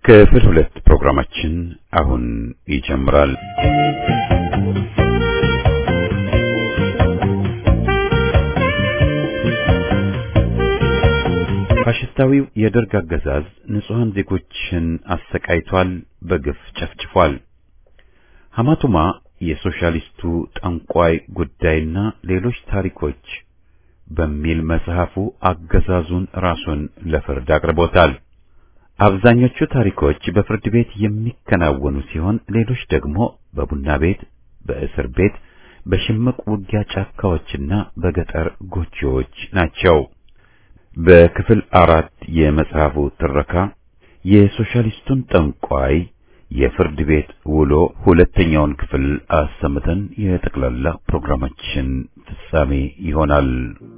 ክፍል 2 ፕሮግራማችን አሁን ይጀምራል። ፋሽስታዊው የደርግ አገዛዝ ንጹሃን ዜጎችን አሰቃይቷል፣ በግፍ ጨፍጭፏል። ሐማቱማ የሶሻሊስቱ ጠንቋይ ጉዳይና ሌሎች ታሪኮች በሚል መጽሐፉ አገዛዙን ራሱን ለፍርድ አቅርቦታል። አብዛኞቹ ታሪኮች በፍርድ ቤት የሚከናወኑ ሲሆን ሌሎች ደግሞ በቡና ቤት፣ በእስር ቤት፣ በሽምቅ ውጊያ ጫካዎችና በገጠር ጎጆዎች ናቸው። በክፍል 4 የመጽሐፉ ትረካ የሶሻሊስቱን ጠንቋይ የፍርድ ቤት ውሎ ሁለተኛውን ክፍል አሰምተን የጠቅላላ ፕሮግራማችን ፍጻሜ ይሆናል።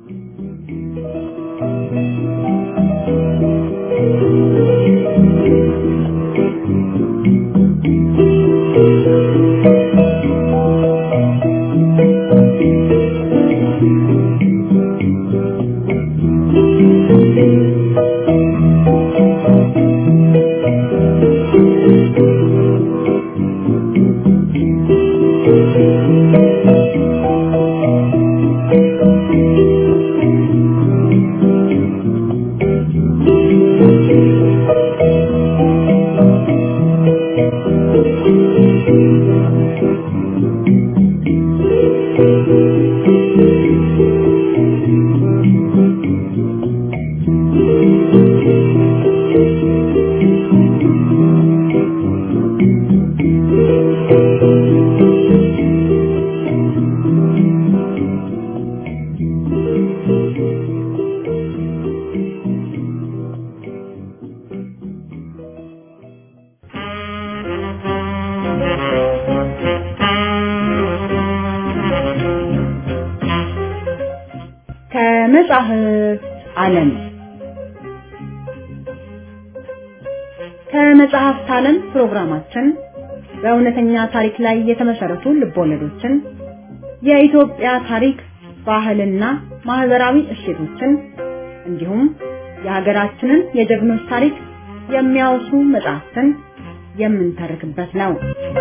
ከመጽሐፍት ዓለም ፕሮግራማችን በእውነተኛ ታሪክ ላይ የተመሰረቱ ልቦለዶችን፣ የኢትዮጵያ ታሪክ፣ ባህልና ማህበራዊ እሴቶችን እንዲሁም የሀገራችንን የጀግኖች ታሪክ የሚያወሱ መጽሐፍትን የምንተርክበት ነው።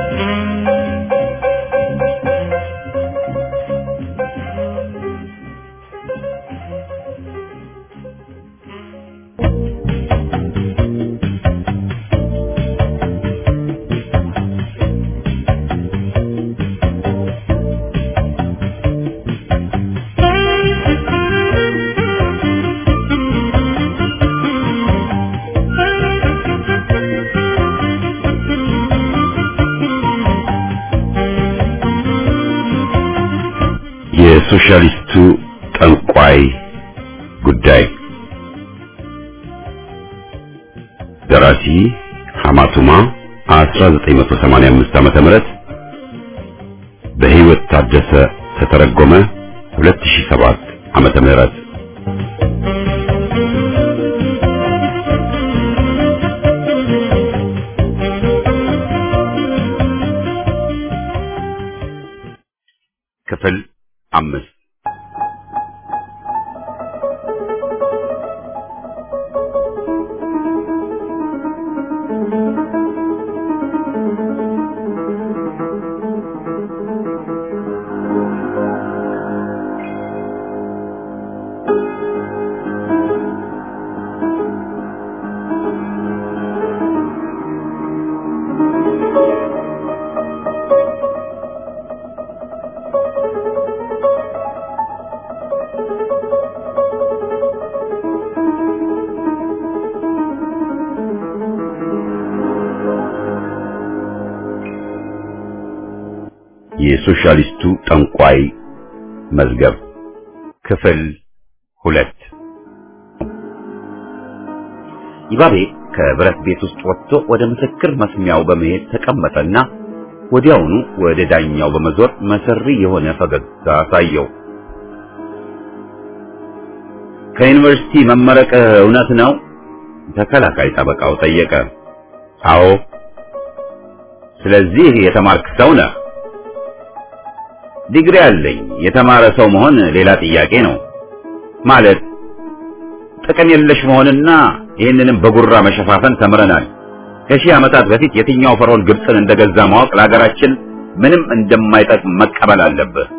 የሶሻሊስቱ ጠንቋይ ጉዳይ ደራሲ ሐማቱማ 1985 ዓ.ም በህይወት ታደሰ ተተረጎመ 2007 ዓ.ም ክፍል 5 የሶሻሊስቱ ጠንቋይ መዝገብ ክፍል 2 ይባቤ ከብረት ቤት ውስጥ ወጥቶ ወደ ምስክር መስሚያው በመሄድ ተቀመጠና ወዲያውኑ ወደ ዳኛው በመዞር መሰሪ የሆነ ፈገግታ አሳየው። ከዩኒቨርሲቲ መመረቅ እውነት ነው? ተከላካይ ጠበቃው ጠየቀ። አዎ። ስለዚህ የተማርክ ሰው ነህ? ዲግሪ አለኝ። የተማረ ሰው መሆን ሌላ ጥያቄ ነው። ማለት ጥቅም የለሽ መሆንና ይህንንም በጉራ መሸፋፈን ተምረናል። ከሺህ ዓመታት በፊት የትኛው ፈርዖን ግብፅን እንደገዛ ማወቅ ለሀገራችን ምንም እንደማይጠቅም መቀበል አለብህ።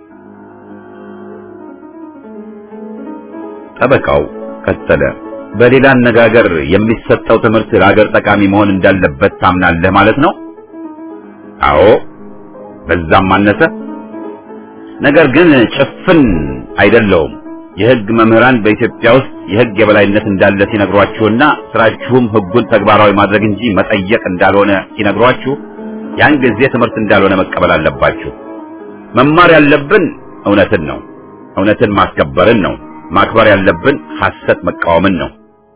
ጠበቃው ቀጠለ። በሌላ አነጋገር የሚሰጠው ትምህርት ለሀገር ጠቃሚ መሆን እንዳለበት ታምናለህ ማለት ነው? አዎ፣ በዛም አነሰ። ነገር ግን ጭፍን አይደለውም። የሕግ መምህራን በኢትዮጵያ ውስጥ የሕግ የበላይነት እንዳለ ሲነግሯችሁና ስራችሁም ሕጉን ተግባራዊ ማድረግ እንጂ መጠየቅ እንዳልሆነ ሲነግሯችሁ ያን ጊዜ ትምህርት እንዳልሆነ መቀበል አለባችሁ። መማር ያለብን እውነትን ነው። እውነትን ማስከበርን ነው። ማክበር ያለብን ሐሰት መቃወምን ነው።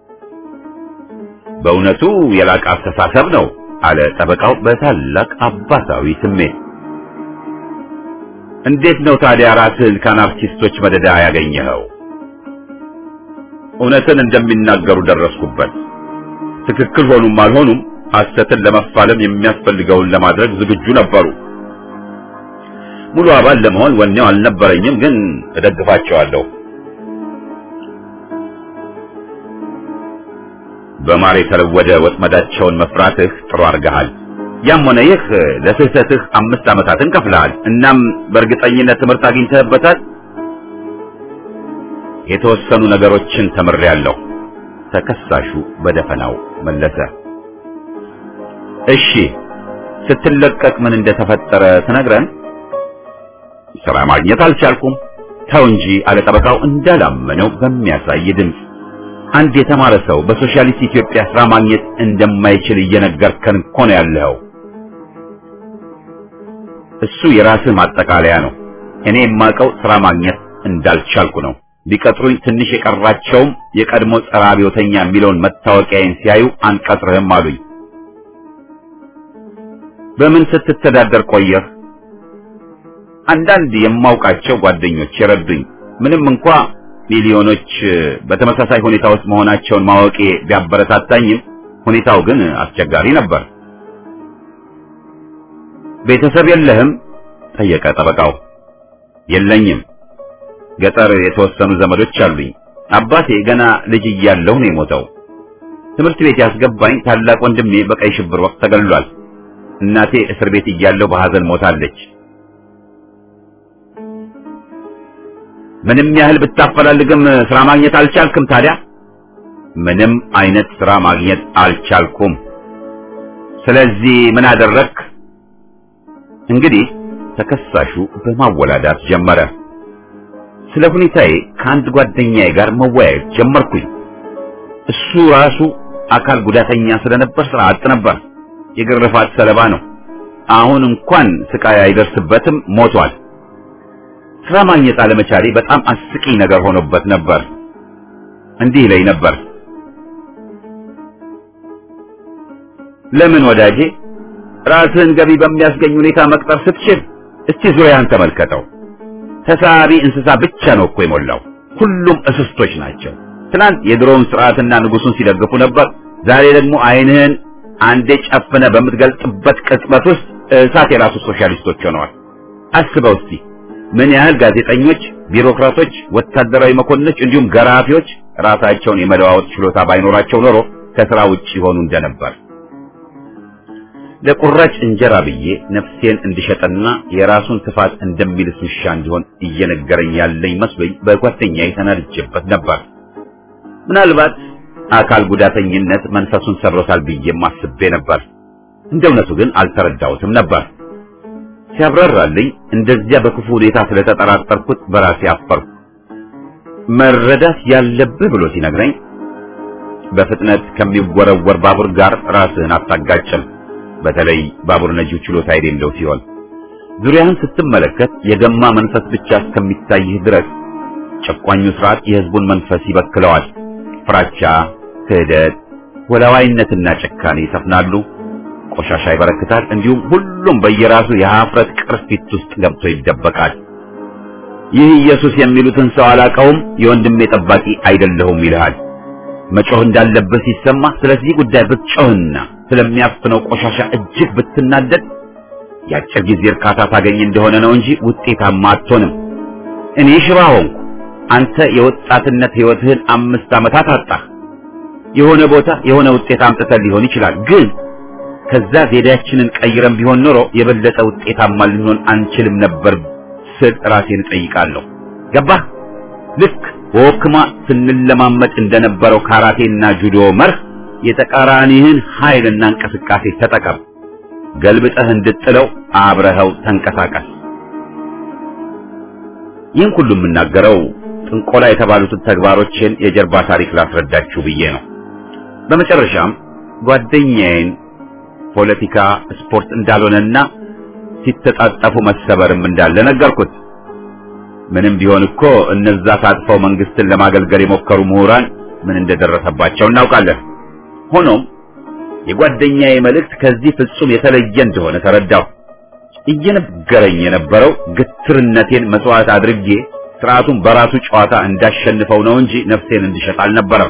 በእውነቱ የላቀ አስተሳሰብ ነው አለ ጠበቃው በታላቅ አባታዊ ስሜት። እንዴት ነው ታዲያ ራስህን ከአናርኪስቶች መደዳ ያገኘኸው? እውነትን እንደሚናገሩ ደረስኩበት። ትክክል ሆኑም አልሆኑም ሐሰትን ለመፋለም የሚያስፈልገውን ለማድረግ ዝግጁ ነበሩ። ሙሉ አባል ለመሆን ወኔው አልነበረኝም፣ ግን እደግፋቸዋለሁ። በማር የተለወደ ወጥመዳቸውን መፍራትህ ጥሩ አድርገሃል። ያም ሆነ ይህ ለስህተትህ 5 ዓመታትን ከፍለሃል። እናም በእርግጠኝነት ትምህርት አግኝተህበታል። የተወሰኑ ነገሮችን ተምሬያለሁ፣ ተከሳሹ በደፈናው መለሰ። እሺ፣ ስትለቀቅ ምን እንደተፈጠረ ትነግረን? ስራ ማግኘት አልቻልኩም። ተው እንጂ አለ ጠበቃው እንዳላመነው በሚያሳይ ድምፅ። አንድ የተማረ ሰው በሶሻሊስት ኢትዮጵያ ስራ ማግኘት እንደማይችል እየነገርከን እኮ ነው ያለው። እሱ የራስህ ማጠቃለያ ነው። እኔ የማውቀው ስራ ማግኘት እንዳልቻልኩ ነው። ቢቀጥሩኝ ትንሽ የቀራቸውም የቀድሞ ጸረ አብዮተኛ የሚለውን መታወቂያዬን ሲያዩ አንቀጥርህም አሉኝ። በምን ስትተዳደር ቆየህ? አንዳንድ የማውቃቸው ጓደኞች የረዱኝ። ምንም እንኳ ሚሊዮኖች በተመሳሳይ ሁኔታ ውስጥ መሆናቸውን ማወቄ ቢያበረታታኝም ሁኔታው ግን አስቸጋሪ ነበር። ቤተሰብ የለህም? ጠየቀ ጠበቃው። የለኝም። ገጠር የተወሰኑ ዘመዶች አሉኝ። አባቴ ገና ልጅ እያለሁ ነው የሞተው። ትምህርት ቤት ያስገባኝ ታላቅ ወንድሜ በቀይ ሽብር ወቅት ተገድሏል። እናቴ እስር ቤት እያለሁ በሐዘን ሞታለች። ምንም ያህል ብታፈላልግም ስራ ማግኘት አልቻልክም ታዲያ? ምንም አይነት ስራ ማግኘት አልቻልኩም። ስለዚህ ምን አደረግክ? እንግዲህ ተከሳሹ በማወላዳት ጀመረ። ስለ ሁኔታዬ ከአንድ ጓደኛዬ ጋር መወያየት ጀመርኩኝ። እሱ ራሱ አካል ጉዳተኛ ስለነበር ስራ አጥ ነበር። የግርፋት ሰለባ ነው። አሁን እንኳን ስቃይ አይደርስበትም፣ ሞቷል። ስራ ማግኘት አለመቻሌ በጣም አስቂኝ ነገር ሆኖበት ነበር። እንዲህ ላይ ነበር፣ ለምን ወዳጄ ራስህን ገቢ በሚያስገኝ ሁኔታ መቅጠር ስትችል እስቲ ዙሪያን ተመልከተው። ተሳቢ እንስሳ ብቻ ነው እኮ የሞላው። ሁሉም እስስቶች ናቸው። ትናንት የድሮውን ስርዓትና ንጉሱን ሲደግፉ ነበር። ዛሬ ደግሞ አይንህን አንዴ ጨፍነ በምትገልጥበት ቅጽበት ውስጥ እሳት የራሱ ሶሻሊስቶች ሆነዋል። አስበው እስቲ ምን ያህል ጋዜጠኞች፣ ቢሮክራቶች፣ ወታደራዊ መኮንኖች እንዲሁም ገራፊዎች ራሳቸውን የመለዋወጥ ችሎታ ባይኖራቸው ኖሮ ከስራ ውጪ ሆኑ እንደነበር። ለቁራጭ እንጀራ ብዬ ነፍሴን እንድሸጥና የራሱን ትፋት እንደሚልስ ውሻ እንዲሆን እየነገረኝ ያለኝ መስሎኝ በጓደኛዬ ተናድጄበት ነበር። ምናልባት አካል ጉዳተኝነት መንፈሱን ሰብሮታል ብዬም አስቤ ነበር። እንደ እውነቱ ግን አልተረዳሁትም ነበር። ሲያብራራልኝ እንደዚያ በክፉ ሁኔታ ስለተጠራጠርኩት በራሴ አፈርኩ። መረዳት ያለብህ ብሎ ሲነግረኝ በፍጥነት ከሚወረወር ባቡር ጋር ራስህን አታጋጭም። በተለይ ባቡር ነጂው ችሎታ የሌለው ሲሆን ዙሪያህን ስትመለከት የገማ መንፈስ ብቻ እስከሚታይህ ድረስ ጨቋኙ ስርዓት የህዝቡን መንፈስ ይበክለዋል። ፍራቻ፣ ክህደት፣ ወላዋይነትና ጭካኔ ይሰፍናሉ። ቆሻሻ ይበረክታል። እንዲሁም ሁሉም በየራሱ የሀፍረት ቅርፊት ውስጥ ገብቶ ይደበቃል። ይህ ኢየሱስ የሚሉትን ሰው አላውቀውም፣ የወንድሜ ጠባቂ አይደለሁም ይልሃል። መጮህ እንዳለበት ሲሰማ ስለዚህ ጉዳይ ብትጮህና ስለሚያፍነው ቆሻሻ እጅግ ብትናደድ የአጭር ጊዜ እርካታ ታገኝ እንደሆነ ነው እንጂ ውጤታማ አትሆንም። እኔ ሽባ ሆንኩ፣ አንተ የወጣትነት ህይወትህን 5 ዓመታት አጣህ። የሆነ ቦታ የሆነ ውጤት አምጥተህ ሊሆን ይችላል፣ ግን ከዛ ዘዴያችንን ቀይረን ቢሆን ኖሮ የበለጠ ውጤታማ ልንሆን አንችልም ነበር ስል ራሴን እጠይቃለሁ። ገባህ? ልክ በወክማ ስንለማመድ እንደነበረው ካራቴና ጁዶ መርህ የተቃራኒህን ኃይልና እንቅስቃሴ ተጠቀም። ገልብጠህ እንድጥለው አብረኸው ተንቀሳቀስ። ይህን ሁሉ የምናገረው ጥንቆላ የተባሉትን ተግባሮችን የጀርባ ታሪክ ላስረዳችሁ ብዬ ነው። በመጨረሻም ጓደኛዬን ፖለቲካ ስፖርት እንዳልሆነና ሲተጣጣፉ መሰበርም እንዳለ ነገርኩት። ምንም ቢሆን እኮ እነዛ ታጥፈው መንግስትን ለማገልገል የሞከሩ ምሁራን ምን እንደደረሰባቸው እናውቃለን። ሆኖም የጓደኛዬ መልእክት ከዚህ ፍጹም የተለየ እንደሆነ ተረዳሁ። እየነገረኝ የነበረው ግትርነቴን መስዋዕት አድርጌ ስርዓቱን በራሱ ጨዋታ እንዳሸንፈው ነው እንጂ ነፍሴን እንድሸጥ አልነበረም።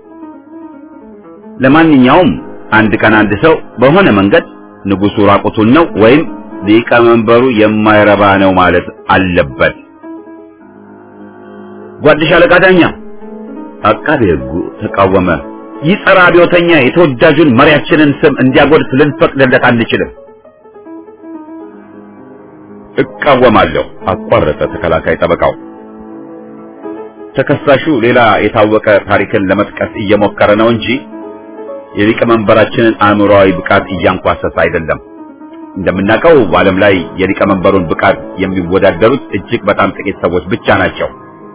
ለማንኛውም አንድ ቀን አንድ ሰው በሆነ መንገድ ንጉሱ ራቁቱን ነው ወይም ሊቀመንበሩ የማይረባ ነው ማለት አለበት። ጓድሽ አለቃ ዳኛ አቃቤ ሕጉ ተቃወመ። ይህ ጸረ አብዮተኛ የተወዳጁን መሪያችንን ስም እንዲያጎድፍ ልንፈቅድለት አንችልም። እቃወማለሁ፣ አቋረጠ ተከላካይ ጠበቃው። ተከሳሹ ሌላ የታወቀ ታሪክን ለመጥቀስ እየሞከረ ነው እንጂ የሊቀመንበራችንን አእምሮአዊ ብቃት እያንኳሰሰ አይደለም። እንደምናውቀው በዓለም ላይ የሊቀመንበሩን ብቃት የሚወዳደሩት እጅግ በጣም ጥቂት ሰዎች ብቻ ናቸው።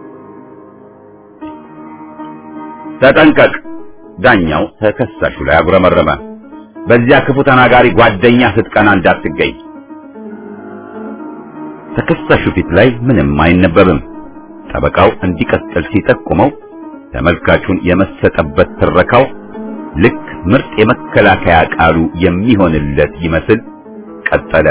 ተጠንቀቅ! ዳኛው ተከሳሹ ላይ አጉረመረመ። በዚያ ክፉ ተናጋሪ ጓደኛ ስትቀና እንዳትገኝ። ተከሳሹ ፊት ላይ ምንም አይነበብም። ጠበቃው እንዲቀጥል ሲጠቁመው ተመልካቹን የመሰጠበት ትረካው ልክ ምርጥ የመከላከያ ቃሉ የሚሆንለት ይመስል ቀጠለ።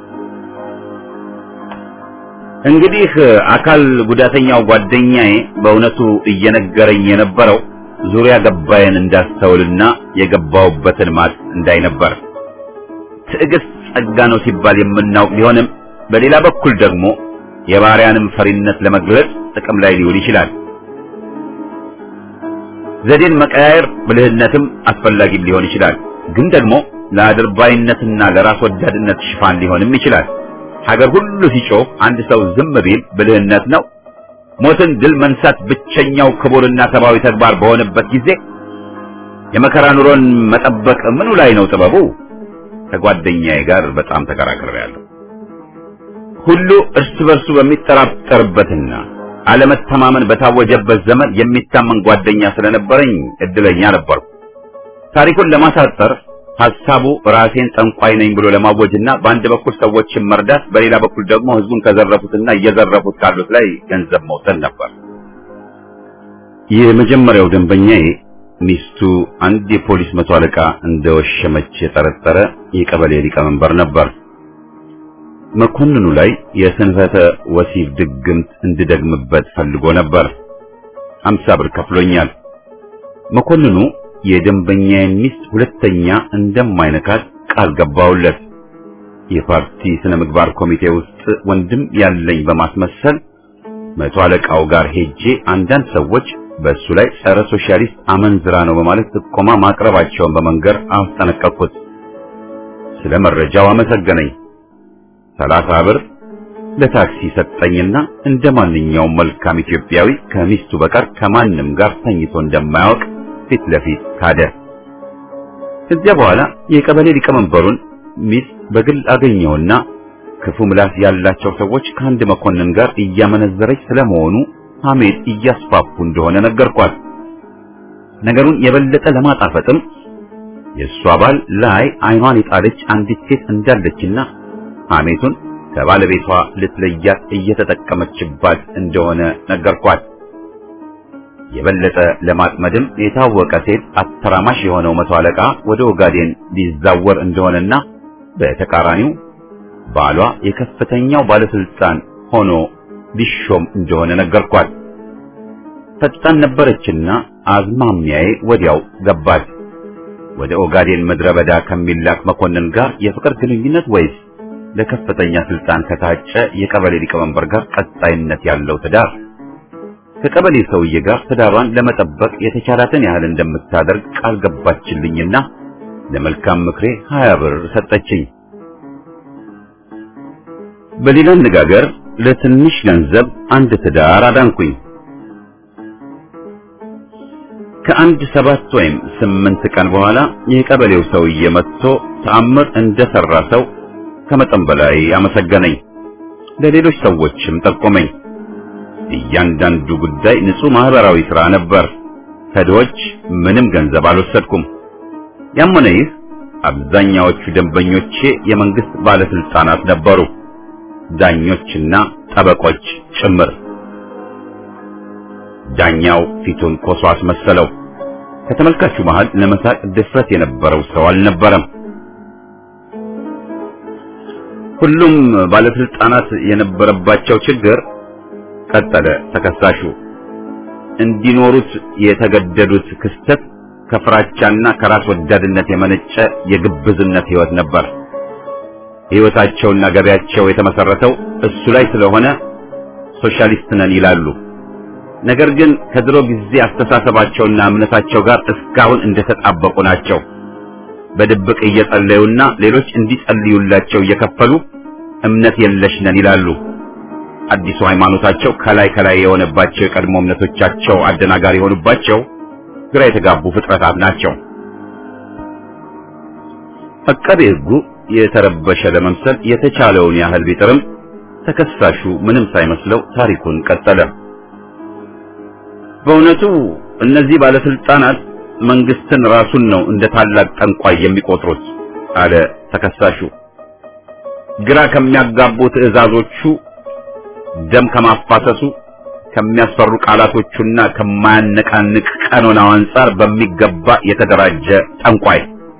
እንግዲህ አካል ጉዳተኛው ጓደኛዬ በእውነቱ እየነገረኝ የነበረው ዙሪያ ገባዬን እንዳስተውልና የገባውበትን ማጥ እንዳይነበር። ትዕግስት ጸጋ ነው ሲባል የምናውቅ ቢሆንም በሌላ በኩል ደግሞ የባሪያንም ፈሪነት ለመግለጽ ጥቅም ላይ ሊውል ይችላል። ዘዴን መቀያየር ብልህነትም አስፈላጊም ሊሆን ይችላል። ግን ደግሞ ለአድርባይነትና ለራስ ወዳድነት ሽፋን ሊሆንም ይችላል። ሀገር ሁሉ ሲጮህ አንድ ሰው ዝም ቢል ብልህነት ነው። ሞትን ድል መንሳት ብቸኛው ክቡርና ሰብአዊ ተግባር በሆነበት ጊዜ የመከራ ኑሮን መጠበቅ ምኑ ላይ ነው ጥበቡ? ከጓደኛዬ ጋር በጣም ተከራክሬያለሁ። ሁሉ እርስ በርሱ በሚጠራጠርበትና አለመተማመን በታወጀበት ዘመን የሚታመን ጓደኛ ስለነበረኝ እድለኛ ነበርኩ። ታሪኩን ለማሳጠር ሐሳቡ ራሴን ጠንቋይ ነኝ ብሎ ለማወጅና በአንድ በኩል ሰዎችን መርዳት፣ በሌላ በኩል ደግሞ ህዝቡን ከዘረፉትና እየዘረፉት ካሉት ላይ ገንዘብ መውሰድ ነበር። የመጀመሪያው ደንበኛዬ ሚስቱ አንድ የፖሊስ መቶ አለቃ እንደወሸመች የጠረጠረ የቀበሌ ሊቀመንበር ነበር። መኮንኑ ላይ የስንፈተ ወሲብ ድግምት እንድደግምበት ፈልጎ ነበር። 50 ብር ከፍሎኛል። መኮንኑ የደንበኛዬን ሚስት ሁለተኛ እንደማይነካት ቃል ገባውለት። የፓርቲ ስነ ምግባር ኮሚቴ ውስጥ ወንድም ያለኝ በማስመሰል መቶ አለቃው ጋር ሄጄ አንዳንድ ሰዎች በእሱ ላይ ጸረ ሶሻሊስት አመንዝራ ነው በማለት ጥቆማ ማቅረባቸውን በመንገር አስጠነቀቅኩት። ስለ መረጃው አመሰገነኝ። 30 ብር ለታክሲ ሰጠኝና እንደማንኛውም መልካም ኢትዮጵያዊ ከሚስቱ በቀር ከማንም ጋር ተኝቶ እንደማያውቅ ፊት ለፊት ካደ። ከዚያ በኋላ የቀበሌ ሊቀመንበሩን ሚስት በግል አገኘውና ክፉ ምላስ ያላቸው ሰዎች ከአንድ መኮንን ጋር እያመነዘረች ስለመሆኑ ሐሜት እያስፋፉ እንደሆነ ነገርኳት። ነገሩን የበለጠ ለማጣፈጥም የእሷ ባል ላይ አይኗን የጣለች አንዲት ሴት እንዳለችና ሐሜቱን ከባለቤቷ ልትለያት እየተጠቀመችባት እንደሆነ ነገርኳት። የበለጠ ለማጥመድም የታወቀ ሴት አተራማሽ የሆነው መቶ አለቃ ወደ ኦጋዴን ሊዛወር እንደሆነና በተቃራኒው ባሏ የከፍተኛው ባለስልጣን ሆኖ ሊሾም እንደሆነ ነገርኳት። ፈጣን ነበረችና አዝማሚያዬ ወዲያው ገባት። ወደ ኦጋዴን ምድረ በዳ ከሚላክ መኮንን ጋር የፍቅር ግንኙነት ወይስ ለከፍተኛ ስልጣን ከታጨ የቀበሌ ሊቀመንበር ጋር ቀጣይነት ያለው ትዳር? ከቀበሌ ሰውዬ ጋር ትዳሯን ለመጠበቅ የተቻላትን ያህል እንደምታደርግ ቃል ገባችልኝና ለመልካም ምክሬ 20 ብር ሰጠችኝ። በሌላ አነጋገር ለትንሽ ገንዘብ አንድ ትዳር አዳንኩኝ። ከአንድ 7 ወይም 8 ቀን በኋላ የቀበሌው ሰውዬ መጥቶ ተአምር እንደሰራ ሰው ከመጠን በላይ አመሰገነኝ። ለሌሎች ሰዎችም ጠቆመኝ። እያንዳንዱ ጉዳይ ንጹህ ማህበራዊ ሥራ ነበር። ከድሆች ምንም ገንዘብ አልወሰድኩም። ያም ሆነ ይህ አብዛኛዎቹ ደንበኞቼ የመንግስት ባለስልጣናት ነበሩ፣ ዳኞችና ጠበቆች ጭምር። ዳኛው ፊቱን ኮሶ አስመሰለው። ከተመልካቹ መሃል ለመሳቅ ድፍረት የነበረው ሰው አልነበረም። ሁሉም ባለስልጣናት የነበረባቸው ችግር፣ ቀጠለ ተከሳሹ፣ እንዲኖሩት የተገደዱት ክስተት ከፍራቻና ከራስ ወዳድነት የመነጨ የግብዝነት ህይወት ነበር። ህይወታቸውና ገበያቸው የተመሰረተው እሱ ላይ ስለሆነ ሶሻሊስት ነን ይላሉ። ነገር ግን ከድሮ ጊዜ አስተሳሰባቸውና እምነታቸው ጋር እስካሁን እንደተጣበቁ ናቸው። በድብቅ እየጸለዩና ሌሎች እንዲጸልዩላቸው እየከፈሉ እምነት የለሽ ነን ይላሉ። አዲሱ ሃይማኖታቸው ከላይ የሆነባቸው የቀድሞ እምነቶቻቸው አደናጋሪ የሆኑባቸው ግራ የተጋቡ ፍጥረታት ናቸው። አቃቤ ሕጉ የተረበሸ ለመምሰል የተቻለውን ያህል ቢጥርም ተከሳሹ ምንም ሳይመስለው ታሪኩን ቀጠለ። በእውነቱ እነዚህ ባለስልጣናት መንግስትን ራሱን ነው እንደ ታላቅ ጠንቋይ የሚቆጥሩት አለ ተከሳሹ። ግራ ከሚያጋቡ ትዕዛዞቹ፣ ደም ከማፋሰሱ፣ ከሚያስፈሩ ቃላቶቹና ከማያነቃንቅ ቀኖናው አንጻር በሚገባ የተደራጀ ጠንቋይ።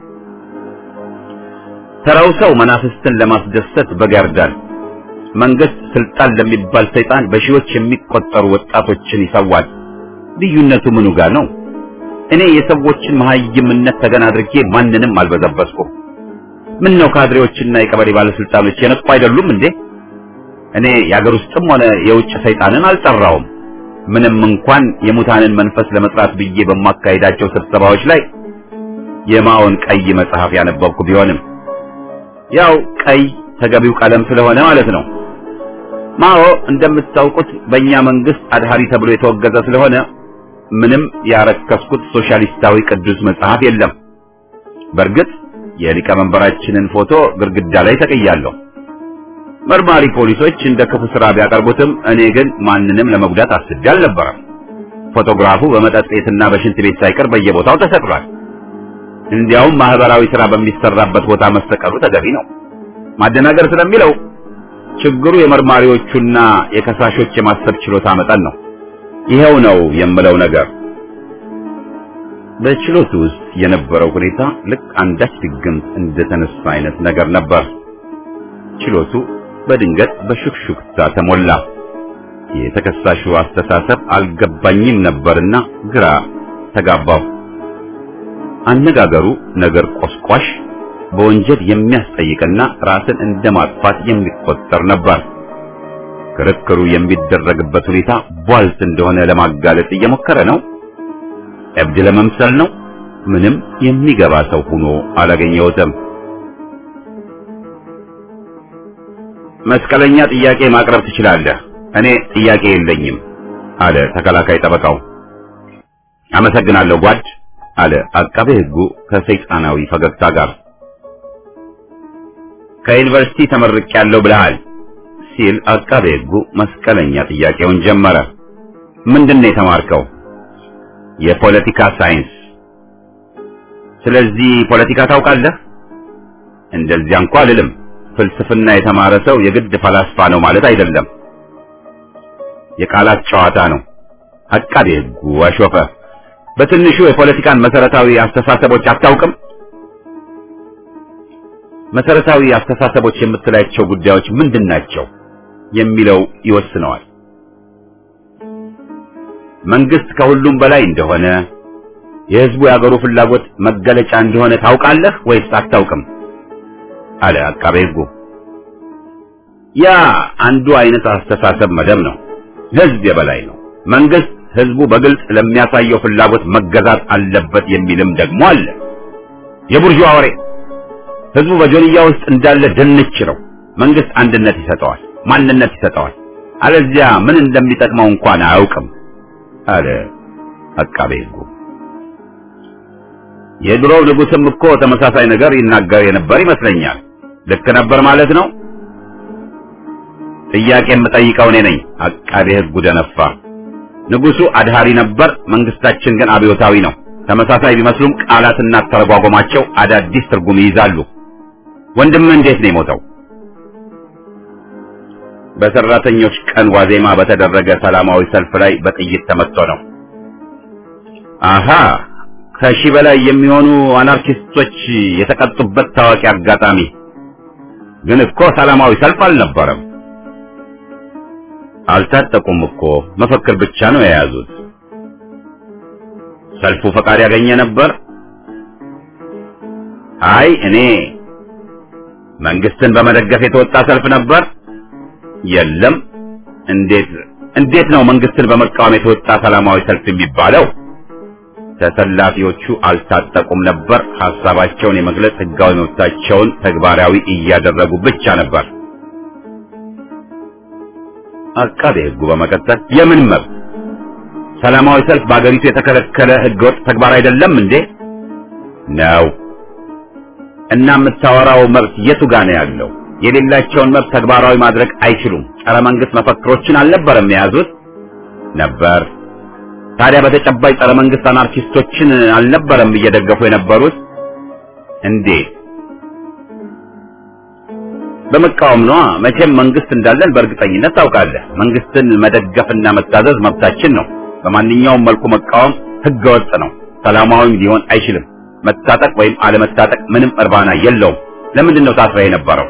ተራው ሰው መናፍስትን ለማስደሰት በጋርዳል። መንግስት ስልጣን ለሚባል ሰይጣን በሺዎች የሚቆጠሩ ወጣቶችን ይሰዋል። ልዩነቱ ምኑ ጋር ነው? እኔ የሰዎችን መሀይምነት ተገን አድርጌ ማንንም አልበዘበዝኩም። ምን ነው ካድሬዎችና የቀበሌ ባለስልጣኖች የነቁ አይደሉም እንዴ? እኔ የአገር ውስጥም ሆነ የውጭ ሰይጣንን አልጠራውም። ምንም እንኳን የሙታንን መንፈስ ለመጥራት ብዬ በማካሄዳቸው ስብሰባዎች ላይ የማውን ቀይ መጽሐፍ ያነበብኩ ቢሆንም ያው ቀይ ተገቢው ቀለም ስለሆነ ማለት ነው። ማኦ እንደምታውቁት በእኛ መንግስት አድሃሪ ተብሎ የተወገዘ ስለሆነ ምንም ያረከስኩት ሶሻሊስታዊ ቅዱስ መጽሐፍ የለም። በእርግጥ የሊቀመንበራችንን ፎቶ ግድግዳ ላይ ተቀያለሁ። መርማሪ ፖሊሶች እንደ ክፉ ስራ ቢያቀርቡትም እኔ ግን ማንንም ለመጉዳት አስቤ አልነበረም። ፎቶግራፉ በመጠጥ ቤትና በሽንት ቤት ሳይቀር በየቦታው ተሰቅሏል። እንዲያውም ማህበራዊ ስራ በሚሰራበት ቦታ መሰቀሉ ተገቢ ነው። ማደናገር ስለሚለው ችግሩ የመርማሪዎቹና የከሳሾች የማሰብ ችሎታ መጠን ነው። ይሄው ነው የምለው ነገር። በችሎቱ ውስጥ የነበረው ሁኔታ ልክ አንዳች ድግምት እንደተነሳ አይነት ነገር ነበር። ችሎቱ በድንገት በሹክሹክታ ተሞላ። የተከሳሹ አስተሳሰብ አልገባኝም ነበርና ግራ ተጋባው። አነጋገሩ ነገር ቆስቋሽ፣ በወንጀል የሚያስጠይቅና ራስን እንደማጥፋት የሚቆጠር ነበር። ክርክሩ የሚደረግበት ሁኔታ ቧልት እንደሆነ ለማጋለጥ እየሞከረ ነው። እብድ ለመምሰል ነው። ምንም የሚገባ ሰው ሆኖ አላገኘሁትም። መስቀለኛ ጥያቄ ማቅረብ ትችላለህ፣ እኔ ጥያቄ የለኝም አለ ተከላካይ ጠበቃው። አመሰግናለሁ ጓድ አለ አቃቤ ሕጉ ከሰይጣናዊ ፈገግታ ጋር። ከዩኒቨርሲቲ ተመርቄያለሁ ብለሃል ሲል አቃቤ ሕጉ መስቀለኛ ጥያቄውን ጀመረ። ምንድነው የተማርከው? የፖለቲካ ሳይንስ። ስለዚህ ፖለቲካ ታውቃለህ? እንደዚያ እንኳን አልልም። ፍልስፍና የተማረ ሰው የግድ ፈላስፋ ነው ማለት አይደለም። የቃላት ጨዋታ ነው። አቃቤ ሕጉ አሾፈ። በትንሹ የፖለቲካን መሰረታዊ አስተሳሰቦች አታውቅም? መሰረታዊ አስተሳሰቦች የምትላቸው ጉዳዮች ምንድናቸው የሚለው ይወስነዋል። መንግስት ከሁሉም በላይ እንደሆነ፣ የህዝቡ ያገሩ ፍላጎት መገለጫ እንደሆነ ታውቃለህ ወይስ አታውቅም? አለ አቃቤ ሕጉ። ያ አንዱ አይነት አስተሳሰብ መደብ ነው። ህዝብ የበላይ ነው። መንግስት ህዝቡ በግልጽ ለሚያሳየው ፍላጎት መገዛት አለበት የሚልም ደግሞ አለ። የቡርዥዋ ወሬ። ህዝቡ በጆንያ ውስጥ እንዳለ ድንች ነው። መንግስት አንድነት ይሰጠዋል፣ ማንነት ይሰጠዋል። አለዚያ ምን እንደሚጠቅመው እንኳን አያውቅም አለ አቃቤ ሕጉ። የድሮው ንጉስም እኮ ተመሳሳይ ነገር ይናገር የነበር ይመስለኛል። ልክ ነበር ማለት ነው? ጥያቄ የምጠይቀው እኔ ነኝ። አቃቤ ሕጉ ደነፋ። ንጉሱ አድሃሪ ነበር፣ መንግስታችን ግን አብዮታዊ ነው። ተመሳሳይ ቢመስሉም ቃላትና ተረጓጓማቸው አዳዲስ ትርጉም ይይዛሉ። ወንድም እንዴት ነው የሞተው? በሰራተኞች ቀን ዋዜማ በተደረገ ሰላማዊ ሰልፍ ላይ በጥይት ተመትቶ ነው። አሃ፣ ከሺህ በላይ የሚሆኑ አናርኪስቶች የተቀጡበት ታዋቂ አጋጣሚ። ግን እኮ ሰላማዊ ሰልፍ አልነበረም። አልታጠቁም እኮ፣ መፈክር ብቻ ነው የያዙት። ሰልፉ ፈቃድ ያገኘ ነበር? አይ፣ እኔ መንግስትን በመደገፍ የተወጣ ሰልፍ ነበር። የለም። እንዴት ነው መንግስትን በመቃወም የተወጣ ሰላማዊ ሰልፍ የሚባለው? ተሰላፊዎቹ አልታጠቁም ነበር። ሐሳባቸውን የመግለጽ ህጋዊ መብታቸውን ተግባራዊ እያደረጉ ብቻ ነበር። አቃቤ ሕጉ በመቀጠል የምን መብት? ሰላማዊ ሰልፍ በአገሪቱ የተከለከለ ህገወጥ ተግባር አይደለም እንዴ? ነው። እና የምታወራው መብት የቱ ጋር ነው ያለው? የሌላቸውን መብት ተግባራዊ ማድረግ አይችሉም። ጸረ መንግስት መፈክሮችን አልነበረም የያዙት? ነበር። ታዲያ በተጨባጭ ጸረ መንግስት አናርኪስቶችን አልነበረም እየደገፉ የነበሩት? እንዴት? በመቃወም ነው። መቼም መንግስት እንዳለን በእርግጠኝነት ታውቃለህ። መንግስትን መደገፍና መታዘዝ መብታችን ነው። በማንኛውም መልኩ መቃወም ህገወጥ ነው። ሰላማዊ ሊሆን አይችልም። መታጠቅ ወይም አለመታጠቅ ምንም እርባና የለውም። ለምንድን ነው ታስረህ የነበረው?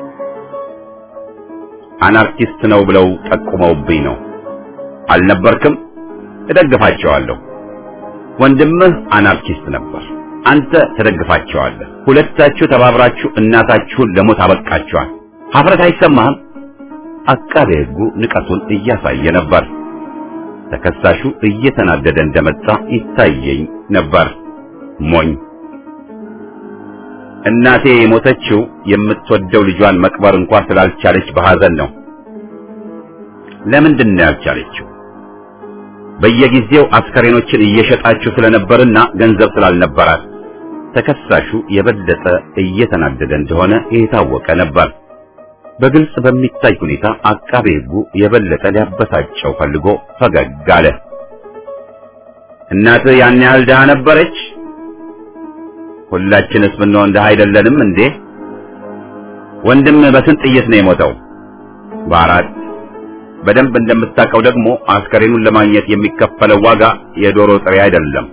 አናርኪስት ነው ብለው ጠቁመውብኝ ነው። አልነበርክም? እደግፋቸዋለሁ። ወንድምህ አናርኪስት ነበር፣ አንተ ትደግፋቸዋለህ። ሁለታችሁ ተባብራችሁ እናታችሁን ለሞት አበቃችኋል። ሀፍረት አይሰማህም? አቃቤ ሕጉ ንቀቱን እያሳየ ነበር። ተከሳሹ እየተናደደ እንደመጣ ይታየኝ ነበር። ሞኝ። እናቴ የሞተችው የምትወደው ልጇን መቅበር እንኳን ስላልቻለች በሐዘን ነው። ለምንድን ነው ያልቻለችው? በየጊዜው አስከሬኖችን እየሸጣችሁ ስለነበርና ገንዘብ ስላልነበራት። ተከሳሹ የበለጠ እየተናደደ እንደሆነ የታወቀ ነበር። በግልጽ በሚታይ ሁኔታ አቃቤ ሕጉ የበለጠ ሊያበሳጨው ፈልጎ ፈገግ አለ። እናትህ ያን ያህል ድሃ ነበረች? ሁላችንስ ብንሆን ድሃ አይደለንም እንዴ? ወንድም በስንት ጥይት ነው የሞተው? በአራት። በደንብ እንደምታውቀው ደግሞ አስከሬኑን ለማግኘት የሚከፈለው ዋጋ የዶሮ ጥሬ አይደለም።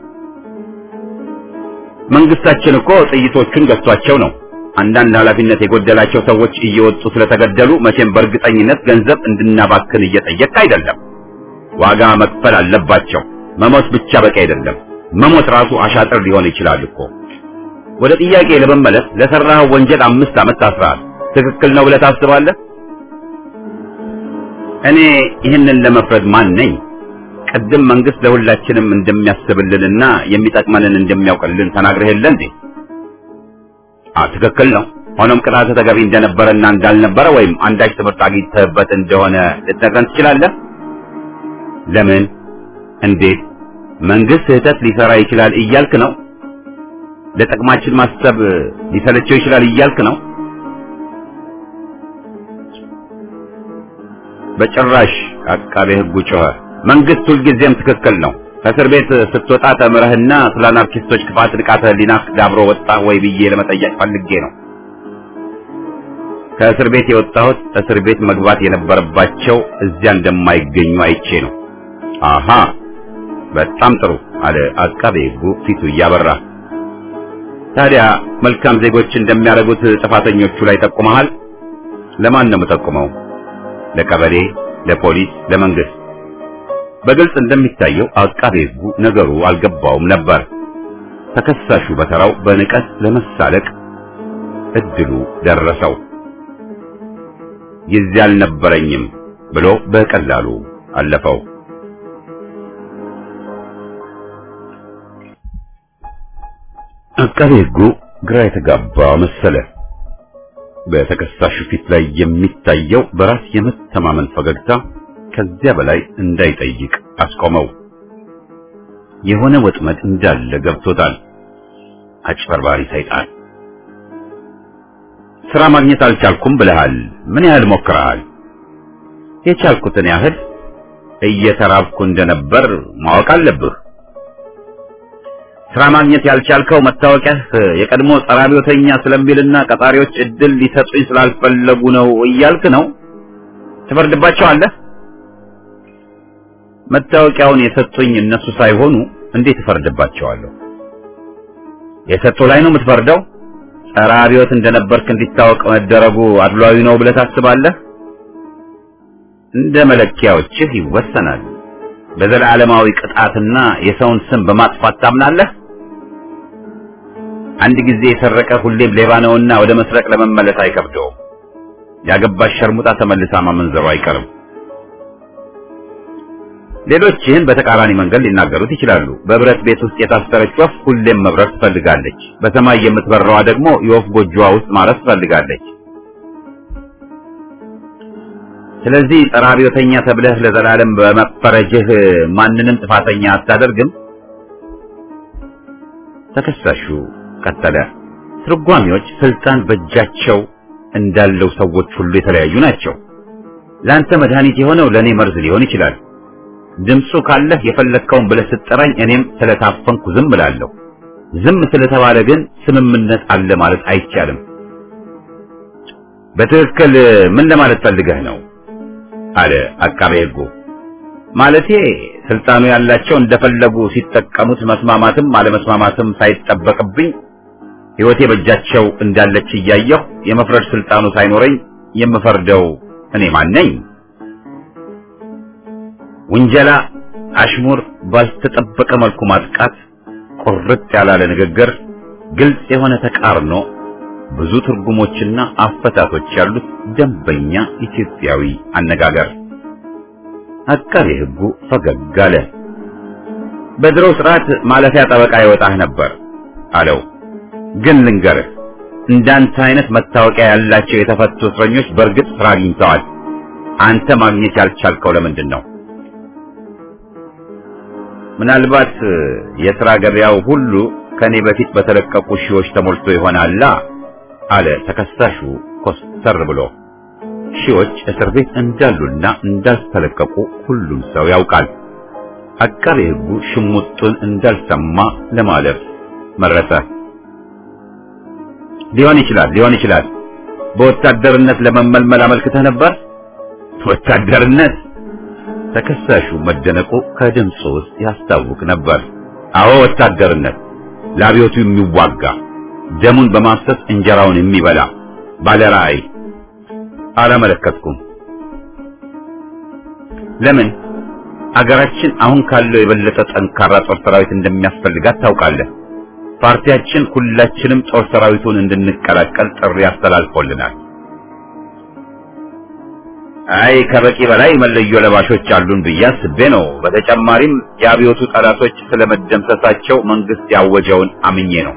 መንግስታችን እኮ ጥይቶቹን ገዝቷቸው ነው። አንዳንድ ኃላፊነት የጎደላቸው ሰዎች እየወጡ ስለተገደሉ መቼም በእርግጠኝነት ገንዘብ እንድናባክን እየጠየቅ አይደለም። ዋጋ መክፈል አለባቸው። መሞት ብቻ በቂ አይደለም። መሞት ራሱ አሻጥር ሊሆን ይችላል እኮ። ወደ ጥያቄ ለመመለስ ለሰራው ወንጀል 5 ዓመት ታስረሃል። ትክክል ነው ብለህ ታስባለህ? እኔ ይህንን ለመፍረድ ማን ነኝ? ቀደም መንግስት ለሁላችንም እንደሚያስብልንና የሚጠቅመንን እንደሚያውቅልን ተናግረህ የለ እንዴ? ትክክል ነው። ሆኖም ቅጣት ተገቢ እንደነበረና እንዳልነበረ ወይም አንዳች ትምህርት አግኝተህበት እንደሆነ ልትነግረን ትችላለህ? ለምን? እንዴት? መንግስት ስህተት ሊሰራ ይችላል እያልክ ነው? ለጥቅማችን ማሰብ ሊሰለቸው ይችላል እያልክ ነው? በጭራሽ። አቃቤ ሕጉ ጮኸ። መንግስት ሁልጊዜም ትክክል ነው። ከእስር ቤት ስትወጣ ተምረህና ስለ አናርኪስቶች ክፋት ንቃተ ህሊናህ ዳብሮ ወጣ ወይ ብዬ ለመጠየቅ ፈልጌ ነው። ከእስር ቤት የወጣሁት እስር ቤት መግባት የነበረባቸው እዚያ እንደማይገኙ አይቼ ነው። አሃ፣ በጣም ጥሩ አለ አቃቤ ሕጉ ፊቱ እያበራ። ታዲያ መልካም ዜጎች እንደሚያደርጉት ጥፋተኞቹ ላይ ጠቁመሃል? ለማን ነው የምጠቁመው? ለቀበሌ፣ ለፖሊስ፣ ለመንግስት? በግልጽ እንደሚታየው አቃቤ ሕጉ ነገሩ አልገባውም ነበር። ተከሳሹ በተራው በንቀት ለመሳለቅ እድሉ ደረሰው። ጊዜ አልነበረኝም ብሎ በቀላሉ አለፈው። አቃቤ ሕጉ ግራ የተጋባ መሰለ። በተከሳሹ ፊት ላይ የሚታየው በራስ የመተማመን ፈገግታ ከዚያ በላይ እንዳይጠይቅ አስቆመው። የሆነ ወጥመድ እንዳለ ገብቶታል። አጭበርባሪ ሰይጣን! ስራ ማግኘት አልቻልኩም ብለሃል። ምን ያህል ሞክረሃል? የቻልኩትን ያህል። እየተራብኩ እንደነበር ማወቅ አለብህ። ስራ ማግኘት ያልቻልከው መታወቂያህ የቀድሞ ጸረ አብዮተኛ ስለሚልና ቀጣሪዎች እድል ሊሰጡኝ ስላልፈለጉ ነው እያልክ ነው? ትፈርድባቸዋለህ? መታወቂያውን የሰጡኝ እነሱ ሳይሆኑ እንዴት እፈርድባቸዋለሁ? የሰጡ ላይ ነው የምትፈርደው? ጸረ አብዮት እንደነበርክ እንዲታወቅ መደረጉ አድሏዊ ነው ብለህ ታስባለህ? እንደ መለኪያዎችህ ይወሰናል። በዘላለማዊ ቅጣትና የሰውን ስም በማጥፋት ታምናለህ? አንድ ጊዜ የሰረቀ ሁሌም ሌባ ነውና ወደ መስረቅ ለመመለስ አይከብደውም። ያገባሽ ሸርሙጣ ተመልሳ ማመንዘሩ አይቀርም። ሌሎች ይህን በተቃራኒ መንገድ ሊናገሩት ይችላሉ። በብረት ቤት ውስጥ የታሰረች ወፍ ሁሌም መብረር ትፈልጋለች። በሰማይ የምትበረዋ ደግሞ የወፍ ጎጆዋ ውስጥ ማረፍ ትፈልጋለች። ስለዚህ ጸረ አብዮተኛ ተብለህ ለዘላለም በመፈረጅህ ማንንም ጥፋተኛ አታደርግም። ተከሳሹ ቀጠለ። ትርጓሚዎች ስልጣን በእጃቸው እንዳለው ሰዎች ሁሉ የተለያዩ ናቸው። ለአንተ መድኃኒት የሆነው ለኔ መርዝ ሊሆን ይችላል። ድምፁ ካለህ የፈለከውን ብለህ ስትጠራኝ እኔም ስለታፈንኩ ዝም እላለሁ። ዝም ስለተባለ ግን ስምምነት አለ ማለት አይቻልም። በትክክል ምን ለማለት ፈልገህ ነው? አለ አቃቤ ሕጉ። ማለቴ ስልጣኑ ያላቸው እንደፈለጉ ሲጠቀሙት መስማማትም አለመስማማትም ሳይጠበቅብኝ ሕይወቴ በእጃቸው እንዳለች እያየሁ የመፍረድ ስልጣኑ ሳይኖረኝ የምፈርደው እኔ ማን ነኝ? ውንጀላ፣ አሽሙር፣ ባልተጠበቀ መልኩ ማጥቃት፣ ቁርጥ ያላለ ንግግር፣ ግልጽ የሆነ ተቃርኖ፣ ብዙ ትርጉሞችና አፈታቶች ያሉት ደንበኛ ኢትዮጵያዊ አነጋገር። አቃቤ ሕጉ ፈገግ አለ። በድሮ ስርዓት ማለፊያ ጠበቃ ይወጣህ ነበር አለው። ግን ልንገርህ፣ እንዳንተ አይነት መታወቂያ ያላቸው የተፈቱ እስረኞች በእርግጥ ስራ አግኝተዋል። አንተ ማግኘት ያልቻልከው ለምንድን ነው? ምናልባት የሥራ ገበያው ሁሉ ከኔ በፊት በተለቀቁ ሺዎች ተሞልቶ ይሆናል አለ ተከሳሹ ኮስተር ብሎ። ሺዎች እስር ቤት እንዳሉና እንዳልተለቀቁ ሁሉም ሰው ያውቃል። አቃቤ ሕጉ ሽሙጡን እንዳልሰማ ለማለፍ መረጠ። ሊሆን ይችላል። በወታደርነት ለመመልመል አመልክተህ ነበር? ወታደርነት? ተከሳሹ መደነቁ ከድምፁ ውስጥ ያስታውቅ ነበር። አዎ ወታደርነት፣ ለአብዮቱ የሚዋጋ ደሙን በማፍሰስ እንጀራውን የሚበላ ባለራዕይ። አላመለከትኩም። ለምን? አገራችን አሁን ካለው የበለጠ ጠንካራ ጦር ሰራዊት እንደሚያስፈልጋት ታውቃለህ። ፓርቲያችን ሁላችንም ጦር ሰራዊቱን እንድንቀላቀል ጥሪ አስተላልፎልናል። አይ ከበቂ በላይ መለዮ ለባሾች አሉን ብዬ አስቤ ነው። በተጨማሪም የአብዮቱ ጠላቶች ስለመደምሰሳቸው መንግስት ያወጀውን አምኜ ነው።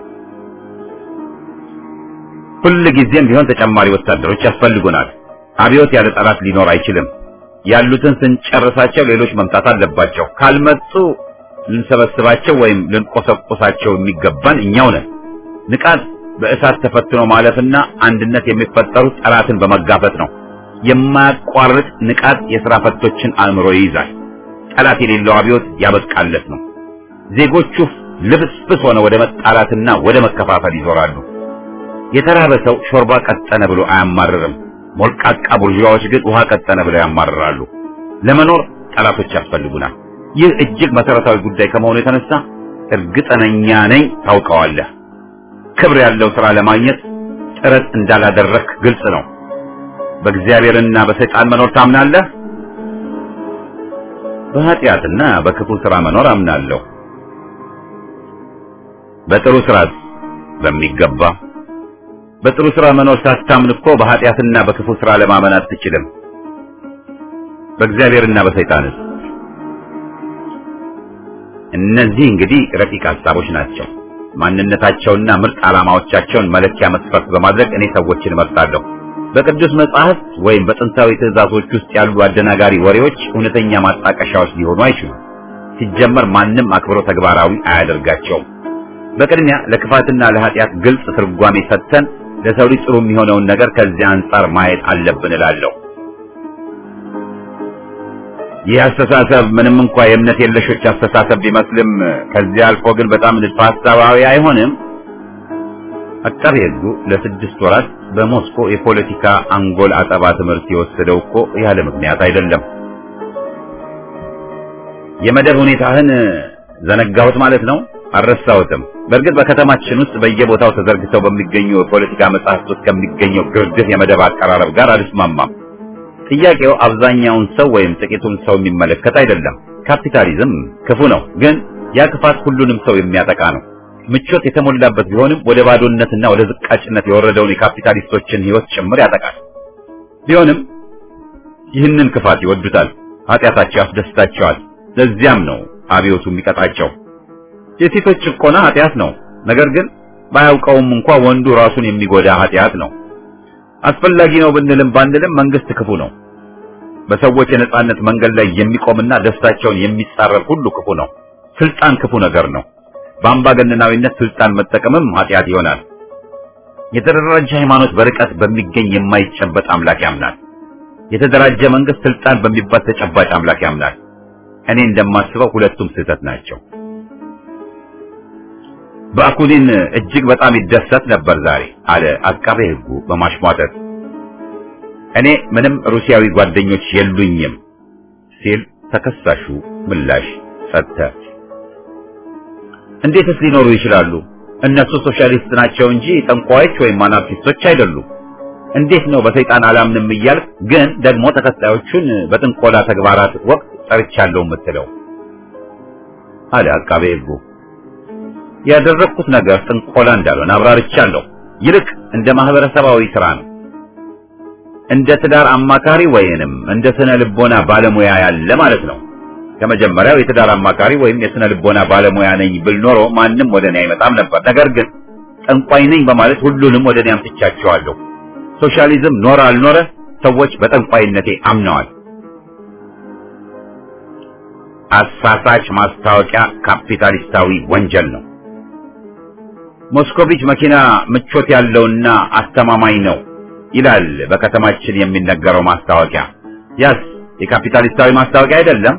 ሁሉ ጊዜም ቢሆን ተጨማሪ ወታደሮች ያስፈልጉናል። አብዮት ያለ ጠላት ሊኖር አይችልም። ያሉትን ስንጨርሳቸው ሌሎች መምጣት አለባቸው። ካልመጡ ልንሰበስባቸው ወይም ልንቆሰቆሳቸው የሚገባን እኛው ነን። ንቃት በእሳት ተፈትኖ ማለፍና አንድነት የሚፈጠሩት ጠላትን በመጋፈጥ ነው። የማያቋርጥ ንቃት የሥራ ፈቶችን አእምሮ ይይዛል። ጠላት የሌለው አብዮት ያበቃለት ነው። ዜጎቹ ልብስብስ ሆነው ወደ መጣላትና ወደ መከፋፈል ይዞራሉ። የተራበ ሰው ሾርባ ቀጠነ ብሎ አያማርርም። ሞልቃቃ ቡርዣዎች ግን ውሃ ቀጠነ ብለው ያማርራሉ። ለመኖር ጠላቶች ያስፈልጉናል። ይህ እጅግ መሰረታዊ ጉዳይ ከመሆኑ የተነሳ እርግጠኛ ነኝ ታውቀዋለህ። ክብር ያለው ሥራ ለማግኘት ጥረት እንዳላደረክ ግልጽ ነው። በእግዚአብሔርና በሰይጣን መኖር ታምናለህ? በኃጢአትና በክፉ ሥራ መኖር አምናለሁ። በጥሩ ሥራ በሚገባ። በጥሩ ሥራ መኖር ሳታምን እኮ በኃጢአትና በክፉ ሥራ ለማመን አትችልም። በእግዚአብሔርና በሰይጣንስ? እነዚህ እንግዲህ ረቂቅ ሐሳቦች ናቸው። ማንነታቸውና ምርጥ ዓላማዎቻቸውን መለኪያ መስፈርት በማድረግ እኔ ሰዎችን እመርጣለሁ። በቅዱስ መጽሐፍ ወይም በጥንታዊ ትእዛዞች ውስጥ ያሉ አደናጋሪ ወሬዎች እውነተኛ ማጣቀሻዎች ሊሆኑ አይችሉም። ሲጀመር ማንም አክብሮ ተግባራዊ አያደርጋቸውም። በቅድሚያ ለክፋትና ለኃጢአት ግልጽ ትርጓሜ ሰጥተን ለሰው ልጅ ጥሩ የሚሆነውን ነገር ከዚያ አንጻር ማየት አለብን እላለሁ። ይህ አስተሳሰብ ምንም እንኳ የእምነት የለሾች አስተሳሰብ ቢመስልም ከዚያ አልፎ ግን በጣም ንድፈ ሐሳባዊ አይሆንም? አቃቤ ሕጉ ለ6 ወራት በሞስኮ የፖለቲካ አንጎል አጠባ ትምህርት የወሰደው እኮ ያለ ምክንያት አይደለም። የመደብ ሁኔታህን ዘነጋሁት ማለት ነው? አልረሳሁትም። በእርግጥ በከተማችን ውስጥ በየቦታው ተዘርግተው በሚገኙ የፖለቲካ መጽሐፍት ውስጥ ከሚገኘው ግርድፍ የመደብ አቀራረብ ጋር አልስማማም። ጥያቄው አብዛኛውን ሰው ወይም ጥቂቱን ሰው የሚመለከት አይደለም። ካፒታሊዝም ክፉ ነው፣ ግን ያ ክፋት ሁሉንም ሰው የሚያጠቃ ነው። ምቾት የተሞላበት ቢሆንም ወደ ባዶነትና ወደ ዝቃጭነት የወረደውን የካፒታሊስቶችን ሕይወት ጭምር ያጠቃል። ቢሆንም ይህንን ክፋት ይወዱታል፣ ኃጢአታቸው ያስደስታቸዋል። ለዚያም ነው አብዮቱ የሚቀጣቸው። የሴቶች ጭቆና ኃጢአት ነው፣ ነገር ግን ባያውቀውም እንኳ ወንዱ ራሱን የሚጎዳ ኃጢአት ነው። አስፈላጊ ነው ብንልም ባንልም መንግስት ክፉ ነው። በሰዎች የነጻነት መንገድ ላይ የሚቆምና ደስታቸውን የሚጻረር ሁሉ ክፉ ነው። ስልጣን ክፉ ነገር ነው። በአምባገነናዊነት ስልጣን መጠቀምም ኃጢአት ይሆናል። የተደራጀ ሃይማኖት በርቀት በሚገኝ የማይጨበጥ አምላክ ያምናል። የተደራጀ መንግስት ስልጣን በሚባል ተጨባጭ አምላክ ያምናል። እኔ እንደማስበው ሁለቱም ስህተት ናቸው። ባኩሊን እጅግ በጣም ይደሰት ነበር ዛሬ አለ አቃቤ ሕጉ በማሽሟጠጥ። እኔ ምንም ሩሲያዊ ጓደኞች የሉኝም ሲል ተከሳሹ ምላሽ ሰጠ። እንዴትስ ሊኖሩ ይችላሉ? እነሱ ሶሻሊስት ናቸው እንጂ ጠንቋዮች ወይም አናርኪስቶች አይደሉም። እንዴት ነው በሰይጣን አላምንም እያልክ ግን ደግሞ ተከታዮቹን በጥንቆላ ተግባራት ወቅት ጠርቻለሁ የምትለው? አለ አቃቤ ሕጉ። ያደረኩት ነገር ጥንቆላ እንዳልሆነ አብራርቻለሁ። ይልቅ እንደ ማህበረሰባዊ ስራ ነው። እንደ ትዳር አማካሪ ወይንም እንደ ስነ ልቦና ባለሙያ ያለ ማለት ነው። ከመጀመሪያው የትዳር አማካሪ ወይም የስነ ልቦና ባለሙያ ነኝ ብል ኖሮ ማንም ወደኔ አይመጣም ነበር። ነገር ግን ጠንቋይ ነኝ በማለት ሁሉንም ወደኔ አምጥቻቸዋለሁ። ሶሻሊዝም ኖረ አልኖረ ሰዎች በጠንቋይነቴ አምነዋል። አሳሳች ማስታወቂያ ካፒታሊስታዊ ወንጀል ነው። ሞስኮቪች መኪና ምቾት ያለውና አስተማማኝ ነው ይላል በከተማችን የሚነገረው ማስታወቂያ። ያስ የካፒታሊስታዊ ማስታወቂያ አይደለም?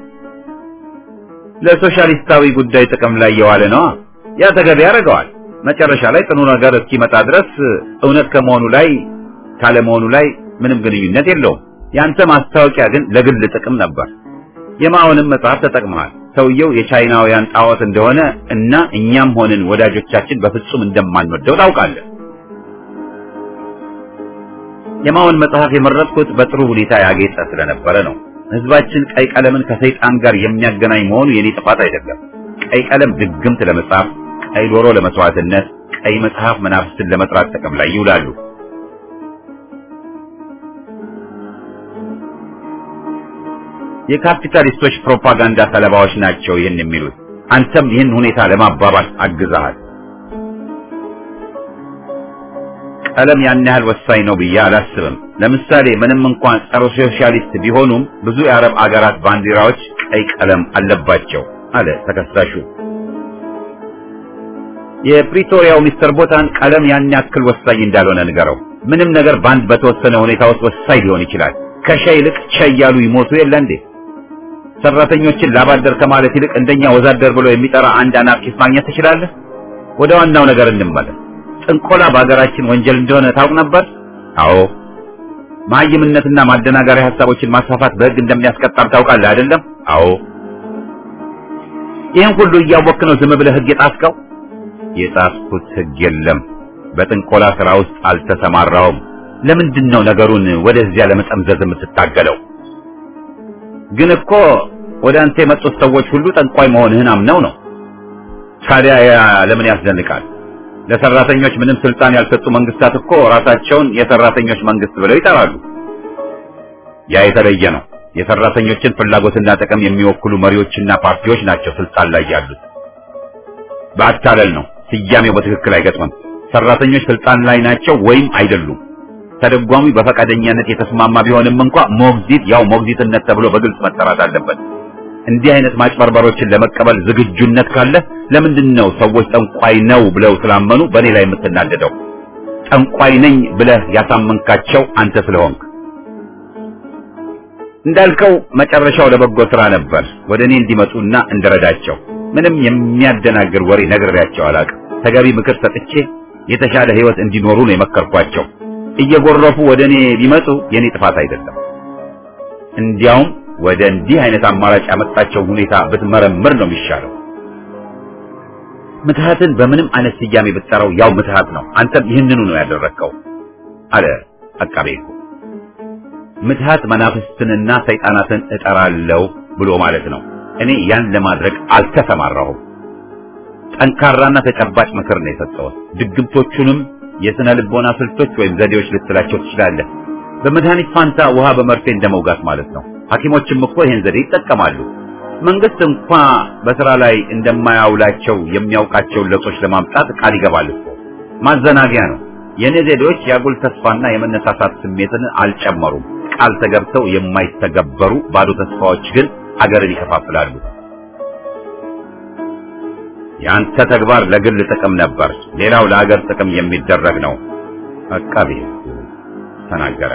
ለሶሻሊስታዊ ጉዳይ ጥቅም ላይ የዋለ ነው። ያ ተገቢ ያደርገዋል። መጨረሻ ላይ ጥሩ ነገር እስኪመጣ ድረስ እውነት ከመሆኑ ላይ ካለመሆኑ ላይ ምንም ግንኙነት የለውም። ያንተ ማስታወቂያ ግን ለግል ጥቅም ነበር። የማውንም መጽሐፍ ተጠቅመሃል። ሰውየው የቻይናውያን ጣዖት እንደሆነ እና እኛም ሆንን ወዳጆቻችን በፍጹም እንደማንወደው ታውቃለህ። የማውን መጽሐፍ የመረጥኩት በጥሩ ሁኔታ ያጌጠ ስለነበረ ነው። ህዝባችን ቀይ ቀለምን ከሰይጣን ጋር የሚያገናኝ መሆኑ የኔ ጥፋት አይደለም። ቀይ ቀለም ድግምት ለመጻፍ፣ ቀይ ዶሮ ለመስዋዕትነት፣ ቀይ መጽሐፍ መናፍስትን ለመጥራት ጥቅም ላይ ይውላሉ። የካፒታሊስቶች ፕሮፓጋንዳ ሰለባዎች ናቸው ይህን የሚሉት። አንተም ይህን ሁኔታ ለማባባስ አግዘሃል። ቀለም ያን ያህል ወሳኝ ነው ብዬ አላስብም። ለምሳሌ ምንም እንኳን ጸረ ሶሻሊስት ቢሆኑም ብዙ የአረብ አገራት ባንዲራዎች ቀይ ቀለም አለባቸው አለ ተከሳሹ። የፕሪቶሪያው ሚስተር ቦታን ቀለም ያን ያክል ወሳኝ እንዳልሆነ ንገረው። ምንም ነገር ባንድ በተወሰነ ሁኔታ ውስጥ ወሳኝ ሊሆን ይችላል። ከሸይ ይልቅ ሸይ ያሉ ይሞቱ የለ እንዴ? ሰራተኞችን ላባደር ከማለት ይልቅ እንደኛ ወዛደር ብሎ የሚጠራ አንድ አናርኪስት ማግኘት ትችላለህ። ወደ ዋናው ነገር እንመለስ። ጥንቆላ በአገራችን ወንጀል እንደሆነ ታውቅ ነበር? አዎ። ማይምነትና ማደናገሪያ ሐሳቦችን ማስፋፋት በሕግ እንደሚያስቀጣም ታውቃለህ አይደለም? አዎ። ይህን ሁሉ እያወቅህ ነው ዝም ብለህ ሕግ የጣስከው? የጣስኩት ሕግ የለም። በጥንቆላ ስራ ውስጥ አልተሰማራውም። ለምንድን ነው ነገሩን ወደዚያ ለመጠምዘዝ የምትታገለው? ግን እኮ ወደ አንተ የመጡት ሰዎች ሁሉ ጠንቋይ መሆንህን አምነው ነው። ታዲያ ለምን ያስደንቃል? ለሰራተኞች ምንም ስልጣን ያልሰጡ መንግስታት እኮ ራሳቸውን የሰራተኞች መንግስት ብለው ይጠራሉ። ያ የተለየ ነው። የሰራተኞችን ፍላጎትና ጥቅም የሚወክሉ መሪዎችና ፓርቲዎች ናቸው ስልጣን ላይ ያሉት። በአታለል ነው ስያሜው በትክክል አይገጥምም። ሰራተኞች ስልጣን ላይ ናቸው ወይም አይደሉም። ተደጓሚ በፈቃደኛነት የተስማማ ቢሆንም እንኳን ሞግዚት ያው ሞግዚትነት ተብሎ በግልጽ መጠራት አለበት። እንዲህ አይነት ማጭበርበሮችን ለመቀበል ዝግጁነት ካለ ለምንድን ነው ሰዎች ጠንቋይ ነው ብለው ስላመኑ በእኔ ላይ የምትናደደው? ጠንቋይ ነኝ ብለህ ያሳመንካቸው አንተ ስለሆንክ። እንዳልከው መጨረሻው ለበጎ ስራ ነበር። ወደ እኔ እንዲመጡና እንድረዳቸው ምንም የሚያደናግር ወሬ ነግሬያቸው አላውቅም። ተገቢ ምክር ሰጥቼ የተሻለ ህይወት እንዲኖሩ ነው የመከርኳቸው። እየጎረፉ ወደ እኔ ቢመጡ የኔ ጥፋት አይደለም። እንዲያውም ወደ እንዲህ አይነት አማራጭ ያመጣቸው ሁኔታ ብትመረምር ነው የሚሻለው። ምትሃትን በምንም አይነት ስያሜ ብትጠራው ያው ምትሃት ነው። አንተም ይህንኑ ነው ያደረከው አለ አቃቤ ሕጉ። ምትሃት መናፍስትንና ሰይጣናትን እጠራለሁ ብሎ ማለት ነው። እኔ ያን ለማድረግ አልተሰማራሁም። ጠንካራና ተጨባጭ ምክር ነው የሰጠሁት። ድግምቶቹንም የስነ ልቦና ስልቶች ወይም ዘዴዎች ልትላቸው ትችላለህ። በመድኃኒት ፋንታ ውሃ በመርፌ እንደመውጋት ማለት ነው። ሐኪሞችም እኮ ይሄን ዘዴ ይጠቀማሉ። መንግስት እንኳን በስራ ላይ እንደማያውላቸው የሚያውቃቸውን ለውጦች ለማምጣት ቃል ይገባል እኮ። ማዘናጊያ ነው። የኔ ዘዴዎች ያጉል ተስፋና የመነሳሳት ስሜትን አልጨመሩም። ቃል ተገብተው የማይተገበሩ ባዶ ተስፋዎች ግን ሀገርን ይከፋፍላሉ። ያንተ ተግባር ለግል ጥቅም ነበር፣ ሌላው ለሀገር ጥቅም የሚደረግ ነው አቃቤ ተናገረ።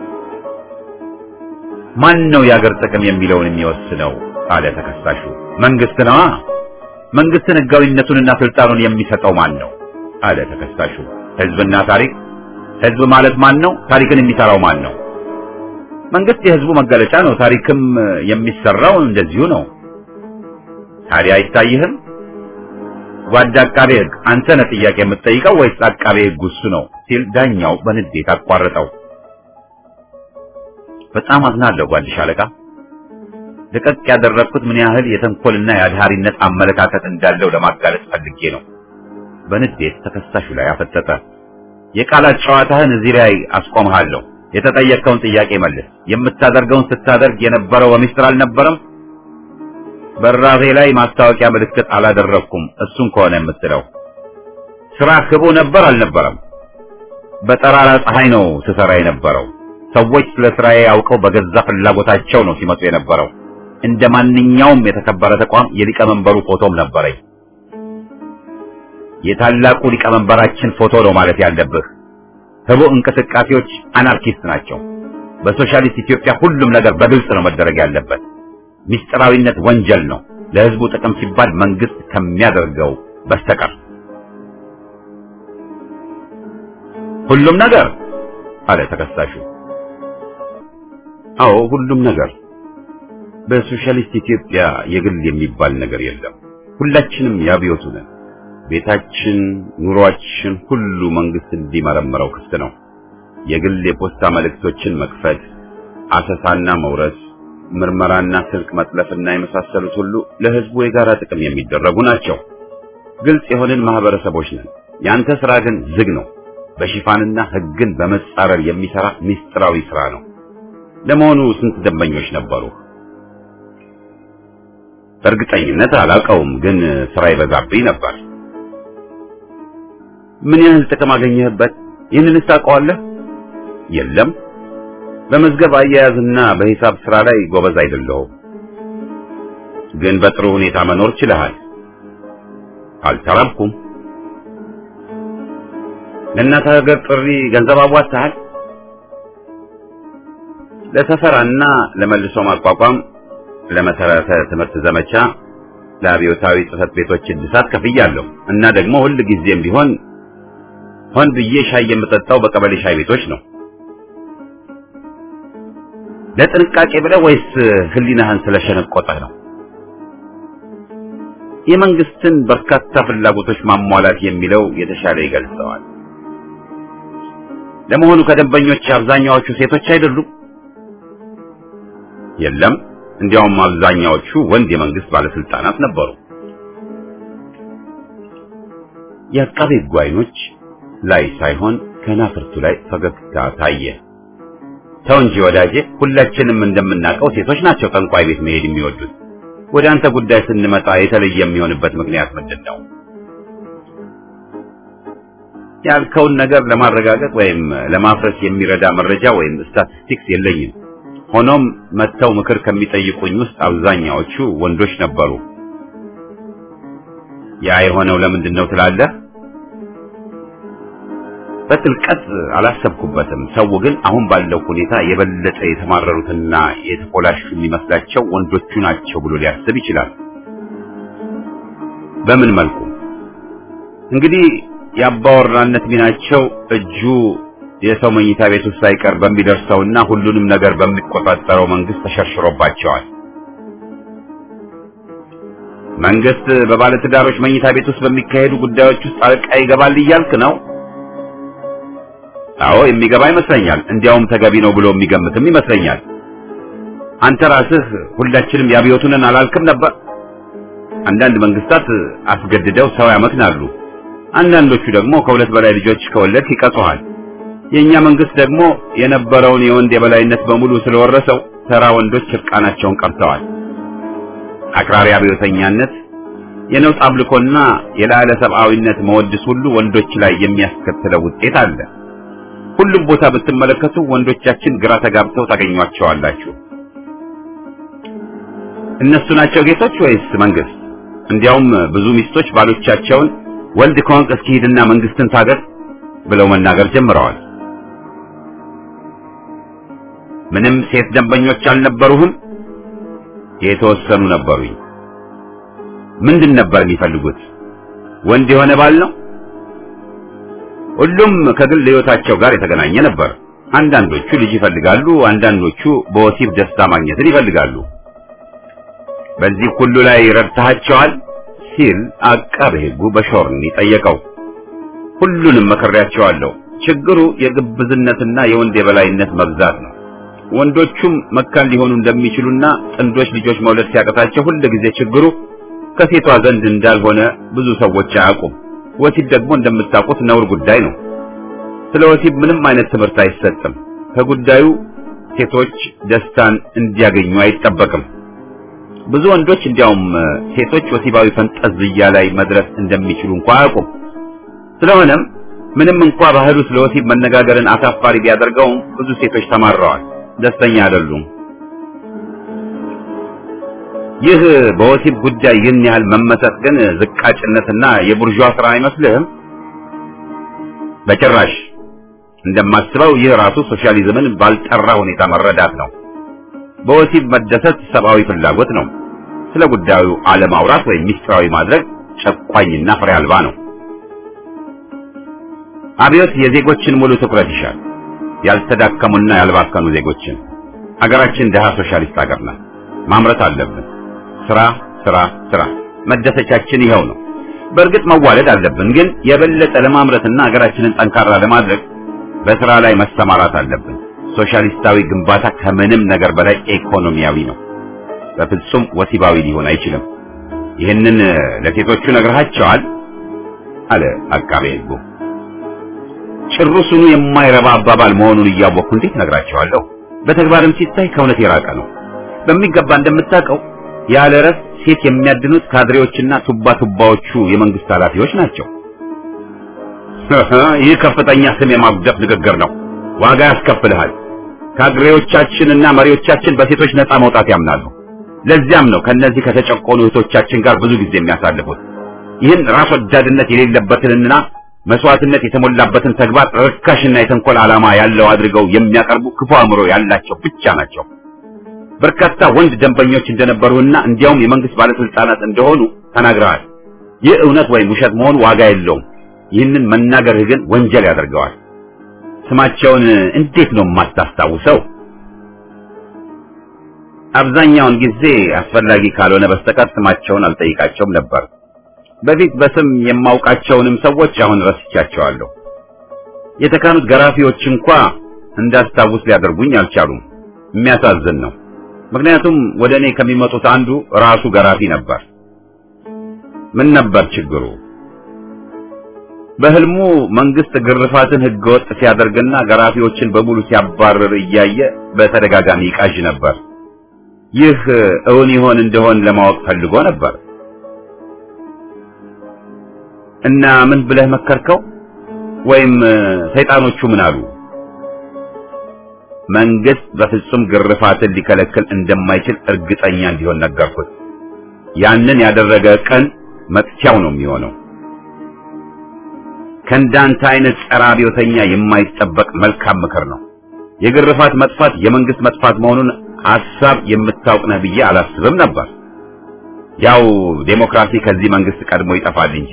ማን ነው የሀገር ጥቅም የሚለውን የሚወስነው? አለ ተከሳሹ። መንግስት ነው። መንግስትን ህጋዊነቱንና ስልጣኑን የሚሰጠው ማን ነው? አለ ተከሳሹ። ህዝብና ታሪክ። ህዝብ ማለት ማን ነው? ታሪክን የሚሰራው ማን ነው? መንግስት የህዝቡ መገለጫ ነው። ታሪክም የሚሰራው እንደዚሁ ነው። ታዲያ አይታይህም? ጓድ አቃቤ ሕግ አንተ ነህ ጥያቄ የምትጠይቀው ወይስ አቃቤ ሕግ እሱ ነው? ሲል ዳኛው በንዴት አቋረጠው። በጣም አዝናለሁ ጓድ ሻለቃ። ለቀቅ ያደረኩት ምን ያህል የተንኮልና የአድሃሪነት አመለካከት እንዳለው ለማጋለጥ ፈልጌ ነው። በንዴት ተከሳሹ ላይ አፈጠጠ። የቃላት ጨዋታህን እዚህ ላይ አስቆምሃለሁ። የተጠየቀውን ጥያቄ መልስ። የምታደርገውን ስታደርግ የነበረው በሚስጥር አልነበረም? በራሴ ላይ ማስታወቂያ ምልክት አላደረኩም። እሱን ከሆነ የምትለው ስራ ክቡ ነበር አልነበረም? በጠራራ ፀሐይ ነው ስሰራ የነበረው። ሰዎች ስለ ስራዬ ያውቀው በገዛ ፍላጎታቸው ነው ሲመጡ የነበረው። እንደ ማንኛውም የተከበረ ተቋም የሊቀመንበሩ ፎቶም ነበረኝ። የታላቁ ሊቀመንበራችን ፎቶ ነው ማለት ያለብህ። ህቡ እንቅስቃሴዎች አናርኪስት ናቸው። በሶሻሊስት ኢትዮጵያ ሁሉም ነገር በግልጽ ነው መደረግ ያለበት። ሚስጥራዊነት ወንጀል ነው፣ ለህዝቡ ጥቅም ሲባል መንግስት ከሚያደርገው በስተቀር። ሁሉም ነገር አለ ተከሳሹ። አዎ ሁሉም ነገር። በሶሻሊስት ኢትዮጵያ የግል የሚባል ነገር የለም። ሁላችንም ያብዮቱ ነን። ቤታችን፣ ኑሯችን ሁሉ መንግስት እንዲመረምረው ክፍት ነው። የግል የፖስታ መልእክቶችን መክፈት፣ አሰሳና መውረስ፣ ምርመራና ስልክ መጥለፍና የመሳሰሉት ሁሉ ለህዝቡ የጋራ ጥቅም የሚደረጉ ናቸው። ግልጽ የሆነን ማህበረሰቦች ነን። ያንተ ስራ ግን ዝግ ነው። በሽፋንና ህግን በመጻረር የሚሰራ ሚስጥራዊ ስራ ነው። ለመሆኑ ስንት ደንበኞች ነበሩ? በእርግጠኝነት አላውቀውም፣ ግን ስራ ይበዛብኝ ነበር። ምን ያህል ጥቅም አገኘህበት? ይህንንስ ታውቀዋለህ? የለም፣ በመዝገብ አያያዝና በሂሳብ ስራ ላይ ጎበዝ አይደለሁም። ግን በጥሩ ሁኔታ መኖር ችለሃል። አልተራብኩም። ለእናት ሀገር ጥሪ ገንዘብ አዋጥተሃል? ለሰፈራና ለመልሶ ማቋቋም፣ ለመሰረተ ትምህርት ዘመቻ፣ ለአብዮታዊ ጽህፈት ቤቶች እድሳት ከፍያለሁ። እና ደግሞ ሁሉ ጊዜም ቢሆን ሆን ብዬ ሻይ የምጠጣው በቀበሌ ሻይ ቤቶች ነው። ለጥንቃቄ ብለህ ወይስ ህሊናህን ስለሸነቆጠህ ነው? የመንግስትን በርካታ ፍላጎቶች ማሟላት የሚለው የተሻለ ይገልጸዋል። ለመሆኑ ከደንበኞች አብዛኛዎቹ ሴቶች አይደሉም? የለም፣ እንዲያውም አብዛኛዎቹ ወንድ የመንግስት ባለስልጣናት ነበሩ። የአቃቤ ሕግ ዓይኖች ላይ ሳይሆን ከናፍርቱ ላይ ፈገግታ ታየ። ተው እንጂ ወዳጄ፣ ሁላችንም እንደምናውቀው ሴቶች ናቸው ጠንቋይ ቤት መሄድ የሚወዱት። ወደ አንተ ጉዳይ ስንመጣ የተለየ የሚሆንበት ምክንያት ምንድን ነው? ያልከውን ነገር ለማረጋገጥ ወይም ለማፍረስ የሚረዳ መረጃ ወይም ስታቲስቲክስ የለኝም። ሆኖም መተው ምክር ከሚጠይቁኝ ውስጥ አብዛኛዎቹ ወንዶች ነበሩ። ያ የሆነው ለምንድን ነው ትላለህ? በጥልቀት አላሰብኩበትም። ሰው ግን አሁን ባለው ሁኔታ የበለጠ የተማረሩትና የተቆላሹ የሚመስላቸው ወንዶቹ ናቸው ብሎ ሊያስብ ይችላል። በምን መልኩ? እንግዲህ የአባወራነት ሚናቸው እጁ የሰው መኝታ ቤት ውስጥ ሳይቀር በሚደርሰውና ሁሉንም ነገር በሚቆጣጠረው መንግስት ተሸርሽሮባቸዋል። መንግስት በባለትዳሮች መኝታ ቤት ውስጥ በሚካሄዱ ጉዳዮች ውስጥ ጣልቃ ይገባል እያልክ ነው? አዎ የሚገባ ይመስለኛል። እንዲያውም ተገቢ ነው ብሎ የሚገምትም ይመስለኛል። አንተ ራስህ ሁላችንም ያብዮቱንን አላልክም ነበር? አንዳንድ መንግስታት አስገድደው ሰው ያመክናሉ። አንዳንዶቹ ደግሞ ከሁለት በላይ ልጆች ከወለድ ይቀጽዋል። የኛ መንግስት ደግሞ የነበረውን የወንድ የበላይነት በሙሉ ስለወረሰው ተራ ወንዶች እርቃናቸውን ቀርተዋል። አክራሪ አብዮተኛነት፣ የነውጥ አምልኮና የላዕለ ሰብአዊነት መወድስ ሁሉ ወንዶች ላይ የሚያስከትለው ውጤት አለ። ሁሉም ቦታ ብትመለከቱ ወንዶቻችን ግራ ተጋብተው ታገኟቸዋላችሁ። እነሱ ናቸው ጌቶች ወይስ መንግስት? እንዲያውም ብዙ ሚስቶች ባሎቻቸውን ወንድ ከሆንክ እስኪ ሂድና መንግስትን ታገር ብለው መናገር ጀምረዋል። ምንም ሴት ደንበኞች አልነበሩህም? የተወሰኑ ነበሩኝ። ምንድን ነበር የሚፈልጉት? ወንድ የሆነ ባል ነው? ሁሉም ከግል ህይወታቸው ጋር የተገናኘ ነበር። አንዳንዶቹ ልጅ ይፈልጋሉ፣ አንዳንዶቹ በወሲብ ደስታ ማግኘትን ይፈልጋሉ። በዚህ ሁሉ ላይ ረድተሃቸዋል ሲል አቃቤ ሕጉ በሾርኒ ጠየቀው። ሁሉንም መከሪያቸዋለሁ። ችግሩ የግብዝነትና የወንድ የበላይነት መብዛት ነው። ወንዶቹም መካን ሊሆኑ እንደሚችሉና ጥንዶች ልጆች መውለድ ሲያቀታቸው ሁልጊዜ ችግሩ ከሴቷ ዘንድ እንዳልሆነ ብዙ ሰዎች አያውቁም። ወሲብ ደግሞ እንደምታውቁት ነውር ጉዳይ ነው። ስለ ወሲብ ምንም አይነት ትምህርት አይሰጥም። ከጉዳዩ ሴቶች ደስታን እንዲያገኙ አይጠበቅም። ብዙ ወንዶች እንዲያውም ሴቶች ወሲባዊ ፈንጠዝያ ላይ መድረስ እንደሚችሉ እንኳን አያውቁም። ስለሆነም ምንም እንኳን ባህሉ ስለ ወሲብ መነጋገርን አሳፋሪ ቢያደርገውም ብዙ ሴቶች ተማረዋል፣ ደስተኛ አይደሉም። ይህ በወሲብ ጉዳይ ይህን ያህል መመሰጥ ግን ዝቃጭነትና የቡርዣ ስራ አይመስልህም? በጭራሽ። እንደማስበው ይህ ራሱ ሶሻሊዝምን ባልጠራ ሁኔታ መረዳት ነው። በወሲብ መደሰት ሰብአዊ ፍላጎት ነው። ስለ ጉዳዩ አለማውራት ወይም ሚስጥራዊ ማድረግ ጨቋኝና ፍሬ አልባ ነው። አብዮት የዜጎችን ሙሉ ትኩረት ይሻል፣ ያልተዳከሙና ያልባከኑ ዜጎችን። አገራችን ደሃ ሶሻሊስት አገር ናት። ማምረት አለብን። ስራ ስራ ስራ። መደሰቻችን ይኸው ነው። በእርግጥ መዋለድ አለብን፣ ግን የበለጠ ለማምረትና አገራችንን ጠንካራ ለማድረግ በስራ ላይ መሰማራት አለብን። ሶሻሊስታዊ ግንባታ ከምንም ነገር በላይ ኢኮኖሚያዊ ነው። በፍጹም ወሲባዊ ሊሆን አይችልም። ይህንን ለሴቶቹ ነግረሃቸዋል? አለ አቃቤ ሕጉ። ጭሩሱኑ የማይረባ አባባል መሆኑን እያወቅሁ እንዴት ነግራቸዋለሁ? በተግባርም ሲታይ ከእውነት የራቀ ነው። በሚገባ እንደምታውቀው ያለ እረፍት ሴት የሚያድኑት ካድሬዎችና ቱባዎቹ የመንግስት ኃላፊዎች ናቸው። ይህ ከፍተኛ ስም የማጉደፍ ንግግር ነው። ዋጋ ያስከፍልሃል። ካድሬዎቻችንና መሪዎቻችን በሴቶች ነፃ መውጣት ያምናሉ። ለዚያም ነው ከነዚህ ከተጨቆኑ እህቶቻችን ጋር ብዙ ጊዜ የሚያሳልፉት። ይህን ራስ ወዳድነት የሌለበትንና መስዋዕትነት የተሞላበትን ተግባር ርካሽና የተንኮል ዓላማ ያለው አድርገው የሚያቀርቡ ክፉ አእምሮ ያላቸው ብቻ ናቸው። በርካታ ወንድ ደንበኞች እንደነበሩና እንዲያውም የመንግስት ባለስልጣናት እንደሆኑ ተናግረዋል። ይህ እውነት ወይም ውሸት መሆኑ ዋጋ የለውም። ይህንን መናገርህ ግን ወንጀል ያደርገዋል። ስማቸውን እንዴት ነው የማታስታውሰው? አብዛኛውን ጊዜ አስፈላጊ ካልሆነ በስተቀር ስማቸውን አልጠይቃቸውም ነበር። በፊት በስም የማውቃቸውንም ሰዎች አሁን ረስቻቸዋለሁ። የተካኑት ገራፊዎች እንኳን እንዳስታውስ ሊያደርጉኝ አልቻሉም። የሚያሳዝን ነው። ምክንያቱም ወደ እኔ ከሚመጡት አንዱ ራሱ ገራፊ ነበር። ምን ነበር ችግሩ? በህልሙ መንግስት ግርፋትን ህገወጥ ሲያደርግና ገራፊዎችን በሙሉ ሲያባርር እያየ በተደጋጋሚ ይቃዥ ነበር። ይህ እውን ይሆን እንደሆን ለማወቅ ፈልጎ ነበር። እና ምን ብለህ መከርከው? ወይም ሰይጣኖቹ ምን አሉ? መንግስት በፍጹም ግርፋትን ሊከለክል እንደማይችል እርግጠኛ እንዲሆን ነገርኩት። ያንን ያደረገ ቀን መጥቻው ነው የሚሆነው። ከእንዳንተ አይነት ጸረ አብዮተኛ የማይጠበቅ መልካም ምክር ነው። የግርፋት መጥፋት የመንግስት መጥፋት መሆኑን ሐሳብ የምታውቅ ነህ ብዬ አላስብም ነበር። ያው ዴሞክራሲ ከዚህ መንግስት ቀድሞ ይጠፋል እንጂ።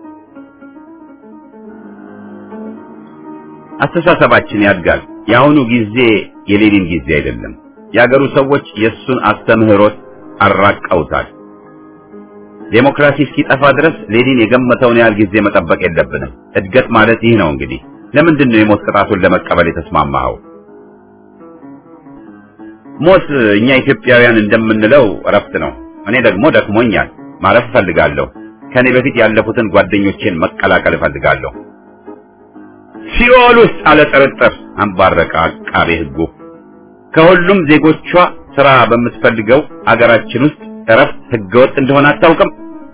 አስተሳሰባችን ያድጋል። የአሁኑ ጊዜ የሌኒን ጊዜ አይደለም። የአገሩ ሰዎች የሱን አስተምህሮት አራቀውታል። ዴሞክራሲ እስኪጠፋ ድረስ ሌኒን የገመተውን ያህል ጊዜ መጠበቅ የለብንም። እድገት ማለት ይህ ነው። እንግዲህ ለምንድን ነው የሞት ቅጣቱን ለመቀበል የተስማማኸው? ሞት እኛ ኢትዮጵያውያን እንደምንለው እረፍት ነው። እኔ ደግሞ ደክሞኛል፣ ማረፍ እፈልጋለሁ። ከኔ በፊት ያለፉትን ጓደኞቼን መቀላቀል እፈልጋለሁ። ሲኦል ውስጥ አለ ጥርጥር አንባረቀ አቃቤ ሕጉ። ከሁሉም ዜጎቿ ስራ በምትፈልገው አገራችን ውስጥ እረፍት ህገወጥ እንደሆነ አታውቅም?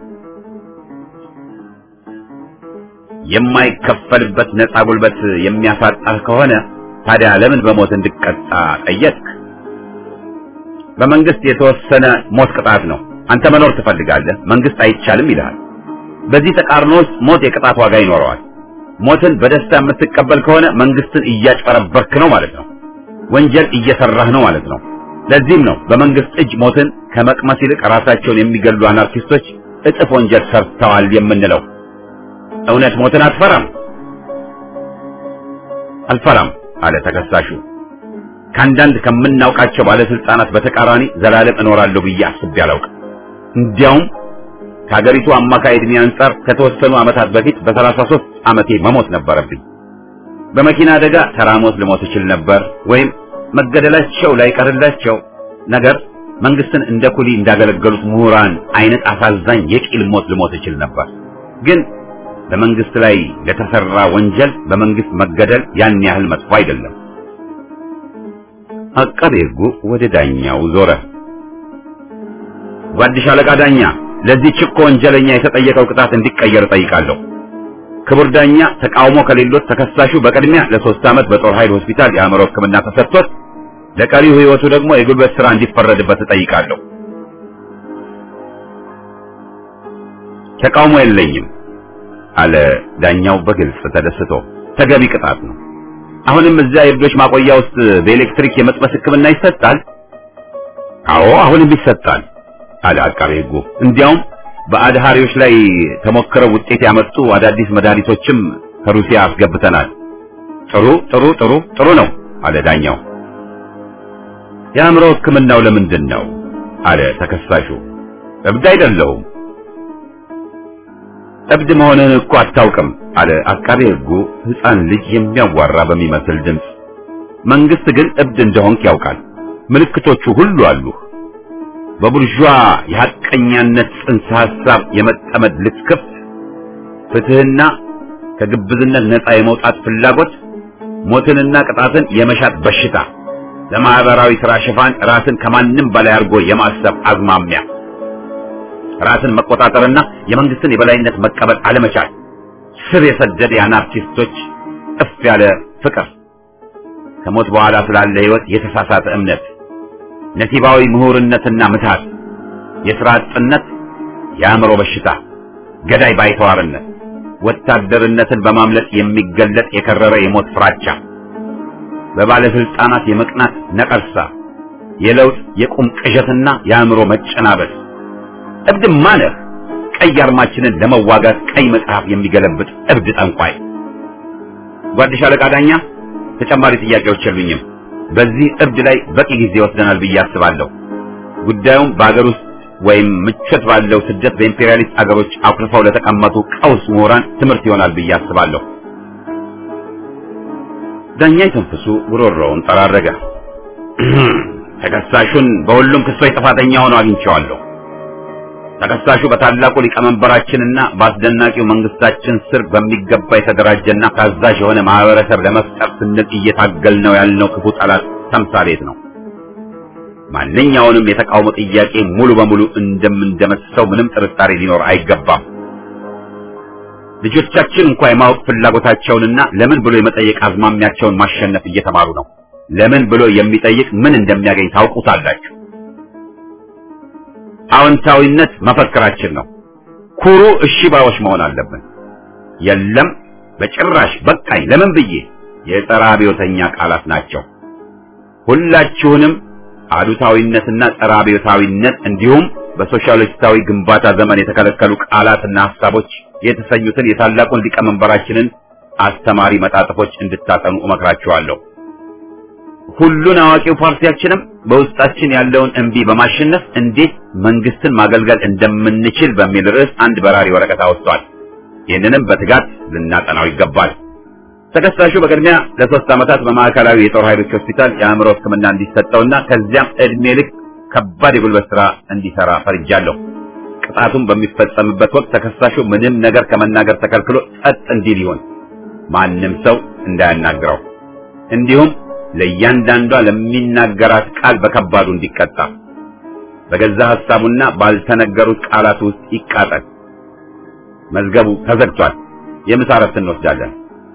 የማይከፈልበት ነፃ ጉልበት የሚያሳጣህ ከሆነ ታዲያ ለምን በሞት እንድቀጣ ጠየቅ? በመንግስት የተወሰነ ሞት ቅጣት ነው። አንተ መኖር ትፈልጋለህ፣ መንግስት አይቻልም ይልሃል። በዚህ ተቃርኖ ውስጥ ሞት የቅጣት ዋጋ ይኖረዋል። ሞትን በደስታ የምትቀበል ከሆነ መንግስትን እያጭበረበርክ ነው ማለት ነው። ወንጀል እየሰራህ ነው ማለት ነው። ለዚህም ነው በመንግስት እጅ ሞትን ከመቅመስ ይልቅ ራሳቸውን የሚገሉ አናርኪስቶች እጥፍ ወንጀል ሰርተዋል የምንለው። እውነት ሞትን አትፈራም? አልፈራም አለ ተከሳሹ። ከአንዳንድ ከምናውቃቸው ባለስልጣናት በተቃራኒ ዘላለም እኖራለሁ ብዬ አስቤ አላውቅም። እንዲያውም ከሀገሪቱ አማካይ ዕድሜ አንጻር ከተወሰኑ ዓመታት በፊት በ33 ዓመቴ መሞት ነበረብኝ። በመኪና አደጋ ተራ ሞት ልሞት እችል ነበር፣ ወይም መገደላቸው ላይቀርላቸው ነገር መንግስትን እንደ ኩሊ እንዳገለገሉት ምሁራን አይነት አሳዛኝ የቂል ሞት ልሞት እችል ነበር። ግን በመንግስት ላይ ለተሰራ ወንጀል በመንግስት መገደል ያን ያህል መጥፎ አይደለም። አቃቤ ሕጉ ወደ ዳኛው ዞረ። ጓድሽ አለቃ ዳኛ፣ ለዚህ ችኮ ወንጀለኛ የተጠየቀው ቅጣት እንዲቀየር ጠይቃለሁ። ክቡር ዳኛ፣ ተቃውሞ ከሌሎት ተከሳሹ በቅድሚያ ለ3 ዓመት በጦር ኃይል ሆስፒታል የአእምሮ ሕክምና ተሰጥቶት ለቀሪው ህይወቱ ደግሞ የጉልበት ሥራ እንዲፈረድበት ጠይቃለሁ። ተቃውሞ የለኝም አለ ዳኛው በግልጽ ተደስቶ። ተገቢ ቅጣት ነው። አሁንም እዚያ የእብዶች ማቆያ ውስጥ በኤሌክትሪክ የመጥበስ ሕክምና ይሰጣል? አዎ አሁንም ይሰጣል አለ አቃቤ ሕጉ። እንዲያውም በአድሃሪዎች ላይ ተሞክረው ውጤት ያመጡ አዳዲስ መድኃኒቶችም ከሩሲያ አስገብተናል። ጥሩ ነው አለ ዳኛው። የአእምሮ ሕክምናው ለምንድን ነው አለ ተከሳሹ። እብድ አይደለሁም። እብድ መሆንህን እኮ አታውቅም አለ አቃቤ ሕጉ ሕፃን ልጅ የሚያዋራ በሚመስል ድምፅ። መንግስት ግን እብድ እንደሆንክ ያውቃል። ምልክቶቹ ሁሉ አሉ። በቡርዣ የሐቀኛነት ጽንሰ ሐሳብ የመጠመድ ልክፍት፣ ፍትህና ከግብዝነት ነፃ የመውጣት ፍላጎት፣ ሞትንና ቅጣትን የመሻት በሽታ፣ ለማህበራዊ ሥራ ሽፋን ራስን ከማንም በላይ አድርጎ የማሰብ አዝማሚያ፣ ራስን መቆጣጠርና የመንግስትን የበላይነት መቀበል አለመቻል፣ ስር የሰደደ የአናርኪስቶች እፍ ያለ ፍቅር፣ ከሞት በኋላ ስላለ ሕይወት የተሳሳተ እምነት፣ ነሲባዊ ምሁርነትና ምትሃት፣ የሥራ አጥነት፣ የአእምሮ በሽታ፣ ገዳይ ባይተዋርነት፣ ወታደርነትን በማምለጥ የሚገለጥ የከረረ የሞት ፍራቻ፣ በባለስልጣናት የመቅናት ነቀርሳ፣ የለውጥ የቁም ቅዠትና የአእምሮ መጨናበስ። እብድማ ነህ። ቀይ አርማችንን ለመዋጋት ቀይ መጽሐፍ የሚገለብጥ እብድ ጠንቋይ። ጓድሽ አለቃ ዳኛ፣ ተጨማሪ ጥያቄዎች የሉኝም። በዚህ እብድ ላይ በቂ ጊዜ ወስደናል ብዬ አስባለሁ። ጉዳዩም በአገር ውስጥ ወይም ምቾት ባለው ስደት በኢምፔሪያሊስት አገሮች አኩርፈው ለተቀመጡ ቀውስ ምሁራን ትምህርት ይሆናል ብዬ አስባለሁ። ዳኛ የተንፈሱ ጉሮሮውን ጠራረገ። ተከሳሹን በሁሉም ክሶች ጥፋተኛ ሆኖ አግኝቼዋለሁ። ተከሳሹ በታላቁ ሊቀመንበራችንና በአስደናቂው መንግስታችን ስር በሚገባ የተደራጀና ታዛዥ የሆነ ማህበረሰብ ለመፍጠር ስንል እየታገልነው ያልነው ክፉ ጠላት ተምሳሌት ነው። ማንኛውንም የተቃውሞ ጥያቄ ሙሉ በሙሉ እንደምንደመስሰው ምንም ጥርጣሬ ሊኖር አይገባም። ልጆቻችን እንኳን የማወቅ ፍላጎታቸውንና ለምን ብሎ የመጠየቅ አዝማሚያቸውን ማሸነፍ እየተማሩ ነው። ለምን ብሎ የሚጠይቅ ምን እንደሚያገኝ ታውቁታላችሁ። አዎንታዊነት መፈክራችን ነው። ኩሩ እሺ ባዮች መሆን አለብን። የለም በጭራሽ በቃኝ ለምን ብዬ የጸረ አብዮተኛ ቃላት ናቸው። ሁላችሁንም አሉታዊነትና ጸረ አብዮታዊነት እንዲሁም በሶሻሊስታዊ ግንባታ ዘመን የተከለከሉ ቃላትና ሐሳቦች የተሰኙትን የታላቁን ሊቀመንበራችንን አስተማሪ መጣጥፎች እንድታጠኑ እመክራችኋለሁ። ሁሉን አዋቂው ፓርቲያችንም በውስጣችን ያለውን እንቢ በማሸነፍ እንዴት መንግስትን ማገልገል እንደምንችል በሚል ርዕስ አንድ በራሪ ወረቀት አወጥቷል። ይህንንም በትጋት ልናጠናው ይገባል። ተከሳሹ በቅድሚያ ለ3 ዓመታት በማዕከላዊ የጦር ኃይሎች ሆስፒታል የአእምሮ ሕክምና እንዲሰጠውና ከዚያም ዕድሜ ልክ ከባድ የጉልበት ሥራ እንዲሰራ ፈርጃለሁ። ቅጣቱም በሚፈጸምበት ወቅት ተከሳሹ ምንም ነገር ከመናገር ተከልክሎ ጸጥ እንዲል ይሁን፣ ማንም ሰው እንዳያናግረው፣ እንዲሁም ለእያንዳንዷ ለሚናገራት ቃል በከባዱ እንዲቀጣ፣ በገዛ ሐሳቡና ባልተነገሩት ቃላት ውስጥ ይቃጠል። መዝገቡ ተዘግቷል። የምሳ እረፍት እንወስዳለን።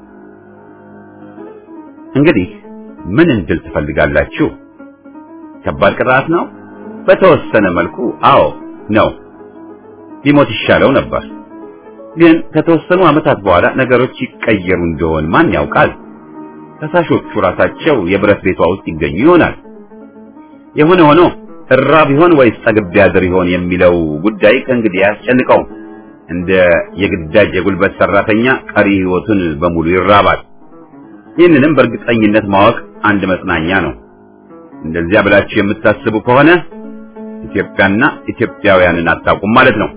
እንግዲህ ምን እንድል ትፈልጋላችሁ? ከባድ ቅጣት ነው? በተወሰነ መልኩ አዎ ነው። ሊሞት ይሻለው ነበር። ግን ከተወሰኑ ዓመታት በኋላ ነገሮች ይቀየሩ እንደሆን ማን ያውቃል? ከሳሾቹ ራሳቸው የብረት ቤቷ ውስጥ ይገኙ ይሆናል። የሆነ ሆኖ እራብ ይሆን ወይስ ጠግብ ያድር ይሆን የሚለው ጉዳይ ከእንግዲህ አያስጨንቀውም። እንደ የግዳጅ የጉልበት ሰራተኛ ቀሪ ሕይወቱን በሙሉ ይራባል። ይህንንም በእርግጠኝነት ማወቅ አንድ መጽናኛ ነው። እንደዚያ ብላችሁ የምታስቡ ከሆነ ኢትዮጵያና ኢትዮጵያውያንን አታውቁም ማለት ነው።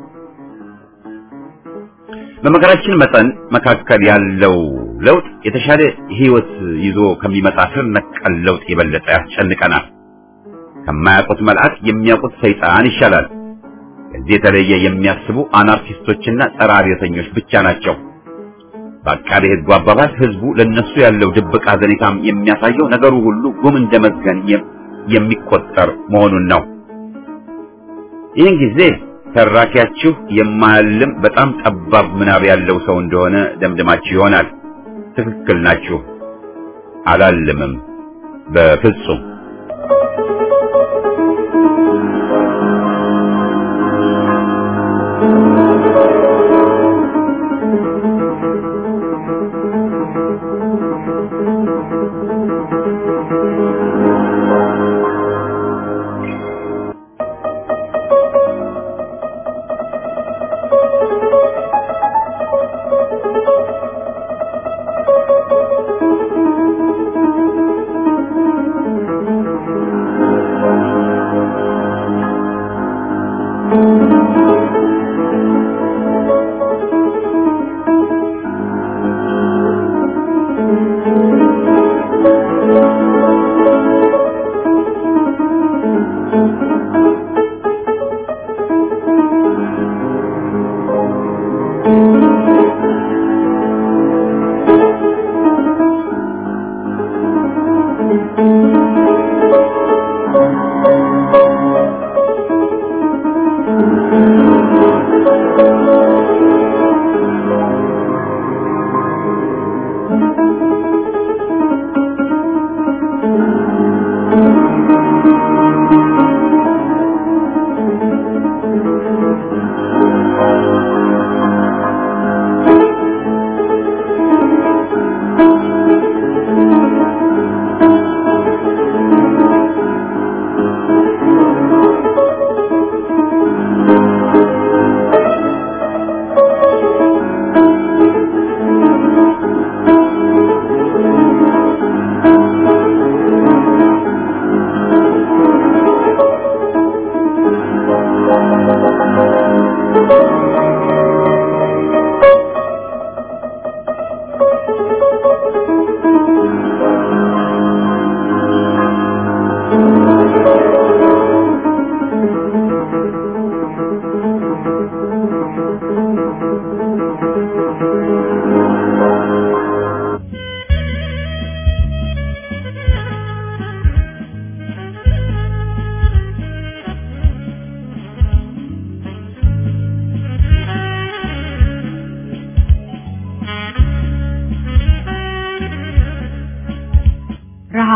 በመከራችን መጠን መካከል ያለው ለውጥ የተሻለ ሕይወት ይዞ ከሚመጣ ስር ነቀል ለውጥ የበለጠ ያስጨንቀናል። ከማያውቁት መልአክ የሚያውቁት ሰይጣን ይሻላል። ከዚህ የተለየ የሚያስቡ አናርኪስቶችና ጸረ አብዮተኞች ብቻ ናቸው። በአቃቤ ሕጉ አባባል ሕዝቡ ለነሱ ያለው ድብቅ አዘኔታም የሚያሳየው ነገሩ ሁሉ ጉም እንደመዝገን የሚቆጠር መሆኑን ነው። ይህን ጊዜ ተራኪያችሁ የማያልም በጣም ጠባብ ምናብ ያለው ሰው እንደሆነ ደምድማችሁ ይሆናል። ትክክል ናችሁ። አላልምም በፍጹም።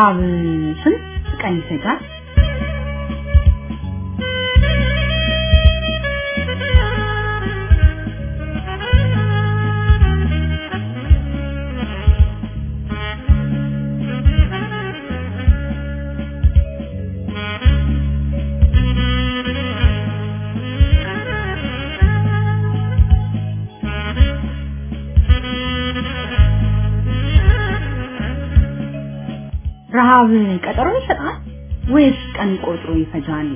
ረሃብ ስንት ቀን ይፈጃል? ረሃብ ቀጠሮ ይሰጣል ወይስ ቀን ቆጥሮ ይፈጃል?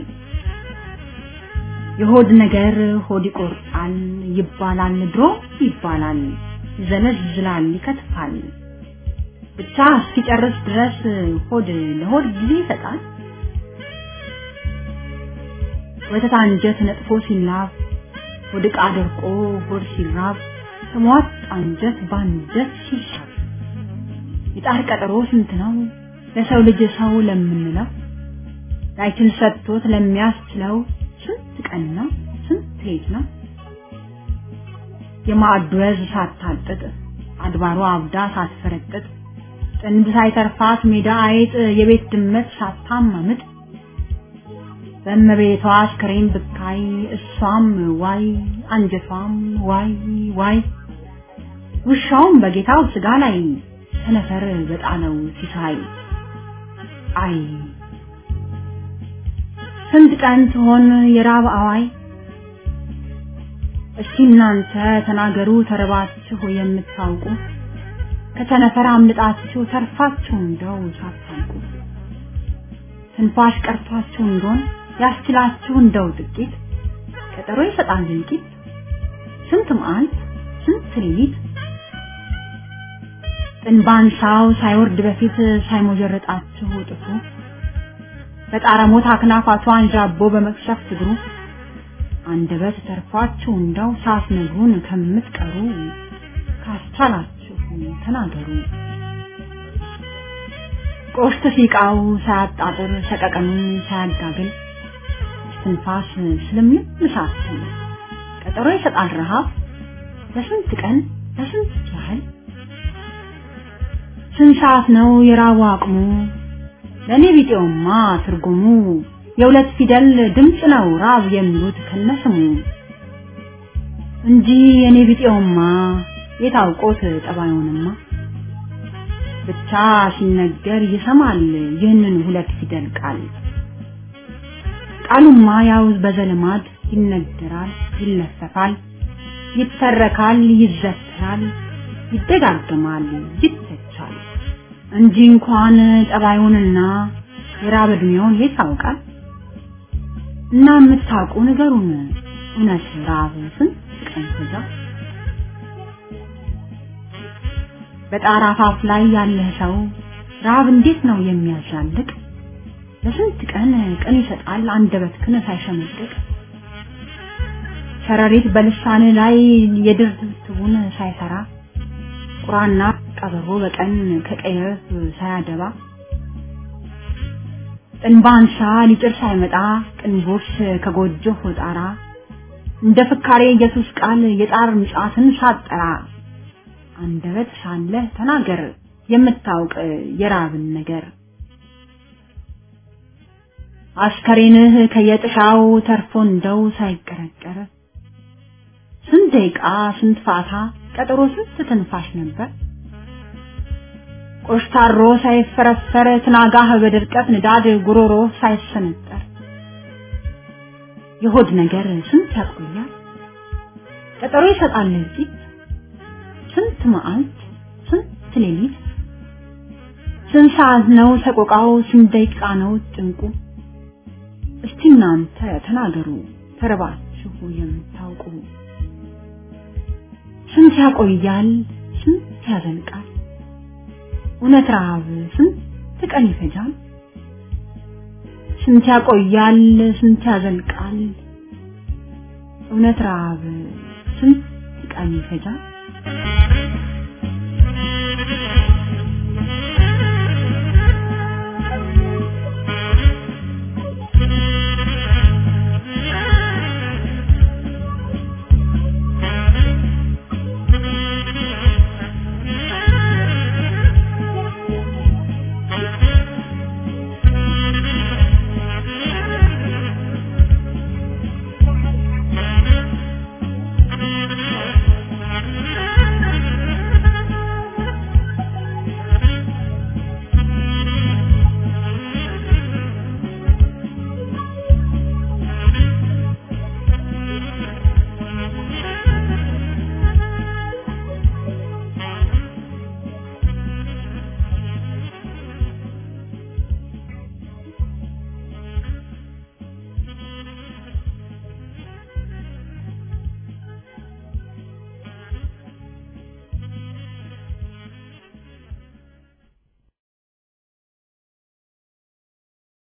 የሆድ ነገር ሆድ ይቆርጣል ይባላል ድሮ ይባላል ይዘለዝላል ይከትፋል ብቻ እስኪጨርስ ድረስ ሆድ ለሆድ ጊዜ ይሰጣል። ወተት አንጀት ነጥፎ ሲላብ ሆድ ዕቃ ደርቆ ሆድ ሲራብ ተሟጥ አንጀት ባንጀት ሲሻል የጣር ቀጠሮ ስንት ነው ለሰው ልጅ ሰው ለምንለው ዳይትን ሰጥቶት ለሚያስችለው ስንት ቀን ነው ስንት ሌት ነው? የማዕዱ ወዝ ሳታጥጥ አድባሯ አብዳ ሳትፈረጥጥ ጥንብ ሳይተርፋት ሜዳ አይጥ የቤት ድመት ሳታማምጥ በእመቤቷ አስከሬን ብካይ እሷም ዋይ አንጀቷም ዋይ ዋይ ውሻውም በጌታው ስጋ ላይ ተነፈር በጣለው ሲሳይ አይ ስንት ቀን ትሆን የራብ አዋይ? እስኪ እናንተ ተናገሩ ተረባችሁ የምታውቁ ከተነፈር አምልጣችሁ ተርፋችሁ እንደው ሳታውቁ ትንፋሽ ቀርቷችሁ እንደሆን ያስችላችሁ እንደው ጥቂት ቀጠሮ ይሰጣል እንቂት ስንት መዓልት ስንት ሌሊት ጥንባንሳው ሳይወርድ በፊት ሳይሞጀረጣችሁ ጥፉ በጣረ ሞት አክናፋቱ አንጃቦ በመክሸፍ እግሩ አንደበት ተርፋችሁ እንደው ሳትነግሩን ከምትቀሩ ካስቻላችሁ ተናገሩ። ቆሽት ሲቃው ሳያጣጥር ሰቀቀኑን ሳያጋግል ትንፋስ ስለምንሳተን ቀጠሮ ይሰጣል ረሃብ ለስንት ቀን ለስንት ያህል? ስንት ሰዓት ነው የራቡ አቅሙ? ለኔ ቢጤውማ ትርጉሙ የሁለት ፊደል ድምጽ ነው ራብ የሚሉት ከነስሙ እንጂ የኔ ቢጤውማ የታውቆት ጠባዩንማ ብቻ ሲነገር ይሰማል ይህንን ሁለት ፊደል ቃል። ቃሉማ ያው በዘልማድ ይነገራል ይለፈፋል ይተረካል ይዘፈራል ይደጋግማል ይተቻል እንጂ እንኳን ጠባዩንና የራብ ዕድሜውን ይታወቃል። እና የምታውቁ ነገሩን እውነት ራብ ስንት ቀን ፈጃ? በጣራ አፋፍ ላይ ያለ ሰው ራብ እንዴት ነው የሚያዛልቅ? ለስንት ቀን ቀን ይሰጣል አንደበትክን ሳይሸመቅቅ ሸረሪት በልሳን ላይ የድርትቡን ሳይሰራ ቁራና ቀበሮ በቀን ከቀየፍ ሳያደባ ጥንባንሳ ሊጥር ሳይመጣ ቅንቦሽ ከጎጆ ጣራ እንደ ፍካሬ ኢየሱስ ቃል የጣር ምጻትን ሳጠራ አንደበት ሳለ ተናገር የምታውቅ የራብን ነገር። አስከሬንህ ከየጥሻው ተርፎ እንደው ሳይቀረቀር ስንት ደቂቃ ስንት ፋታ ቀጠሮ ስንት ትንፋሽ ነበር? ቆሽታሮ ሳይፈረፈር ትናጋህ በድርቀት ንዳድ ጉሮሮ ሳይሰነጠር የሆድ ነገር ስንት ያቆያል ቀጠሮ ይሰጣል እንጂት ስንት መዓልት ስንት ሌሊት? ስንት ሰዓት ነው ሰቆቃው ስንት ደቂቃ ነው ጭንቁ? እስቲ እናንተ ተናገሩ ተረባችሁ የምታውቁ ስንት ያቆያል ስንት ያዘልቃል? እውነት ረሃብ ስንት ቀን ይፈጃል? ስንት ያቆያል ስንት ያዘልቃል? እውነት ረሃብ ስንት ቀን ይፈጃል?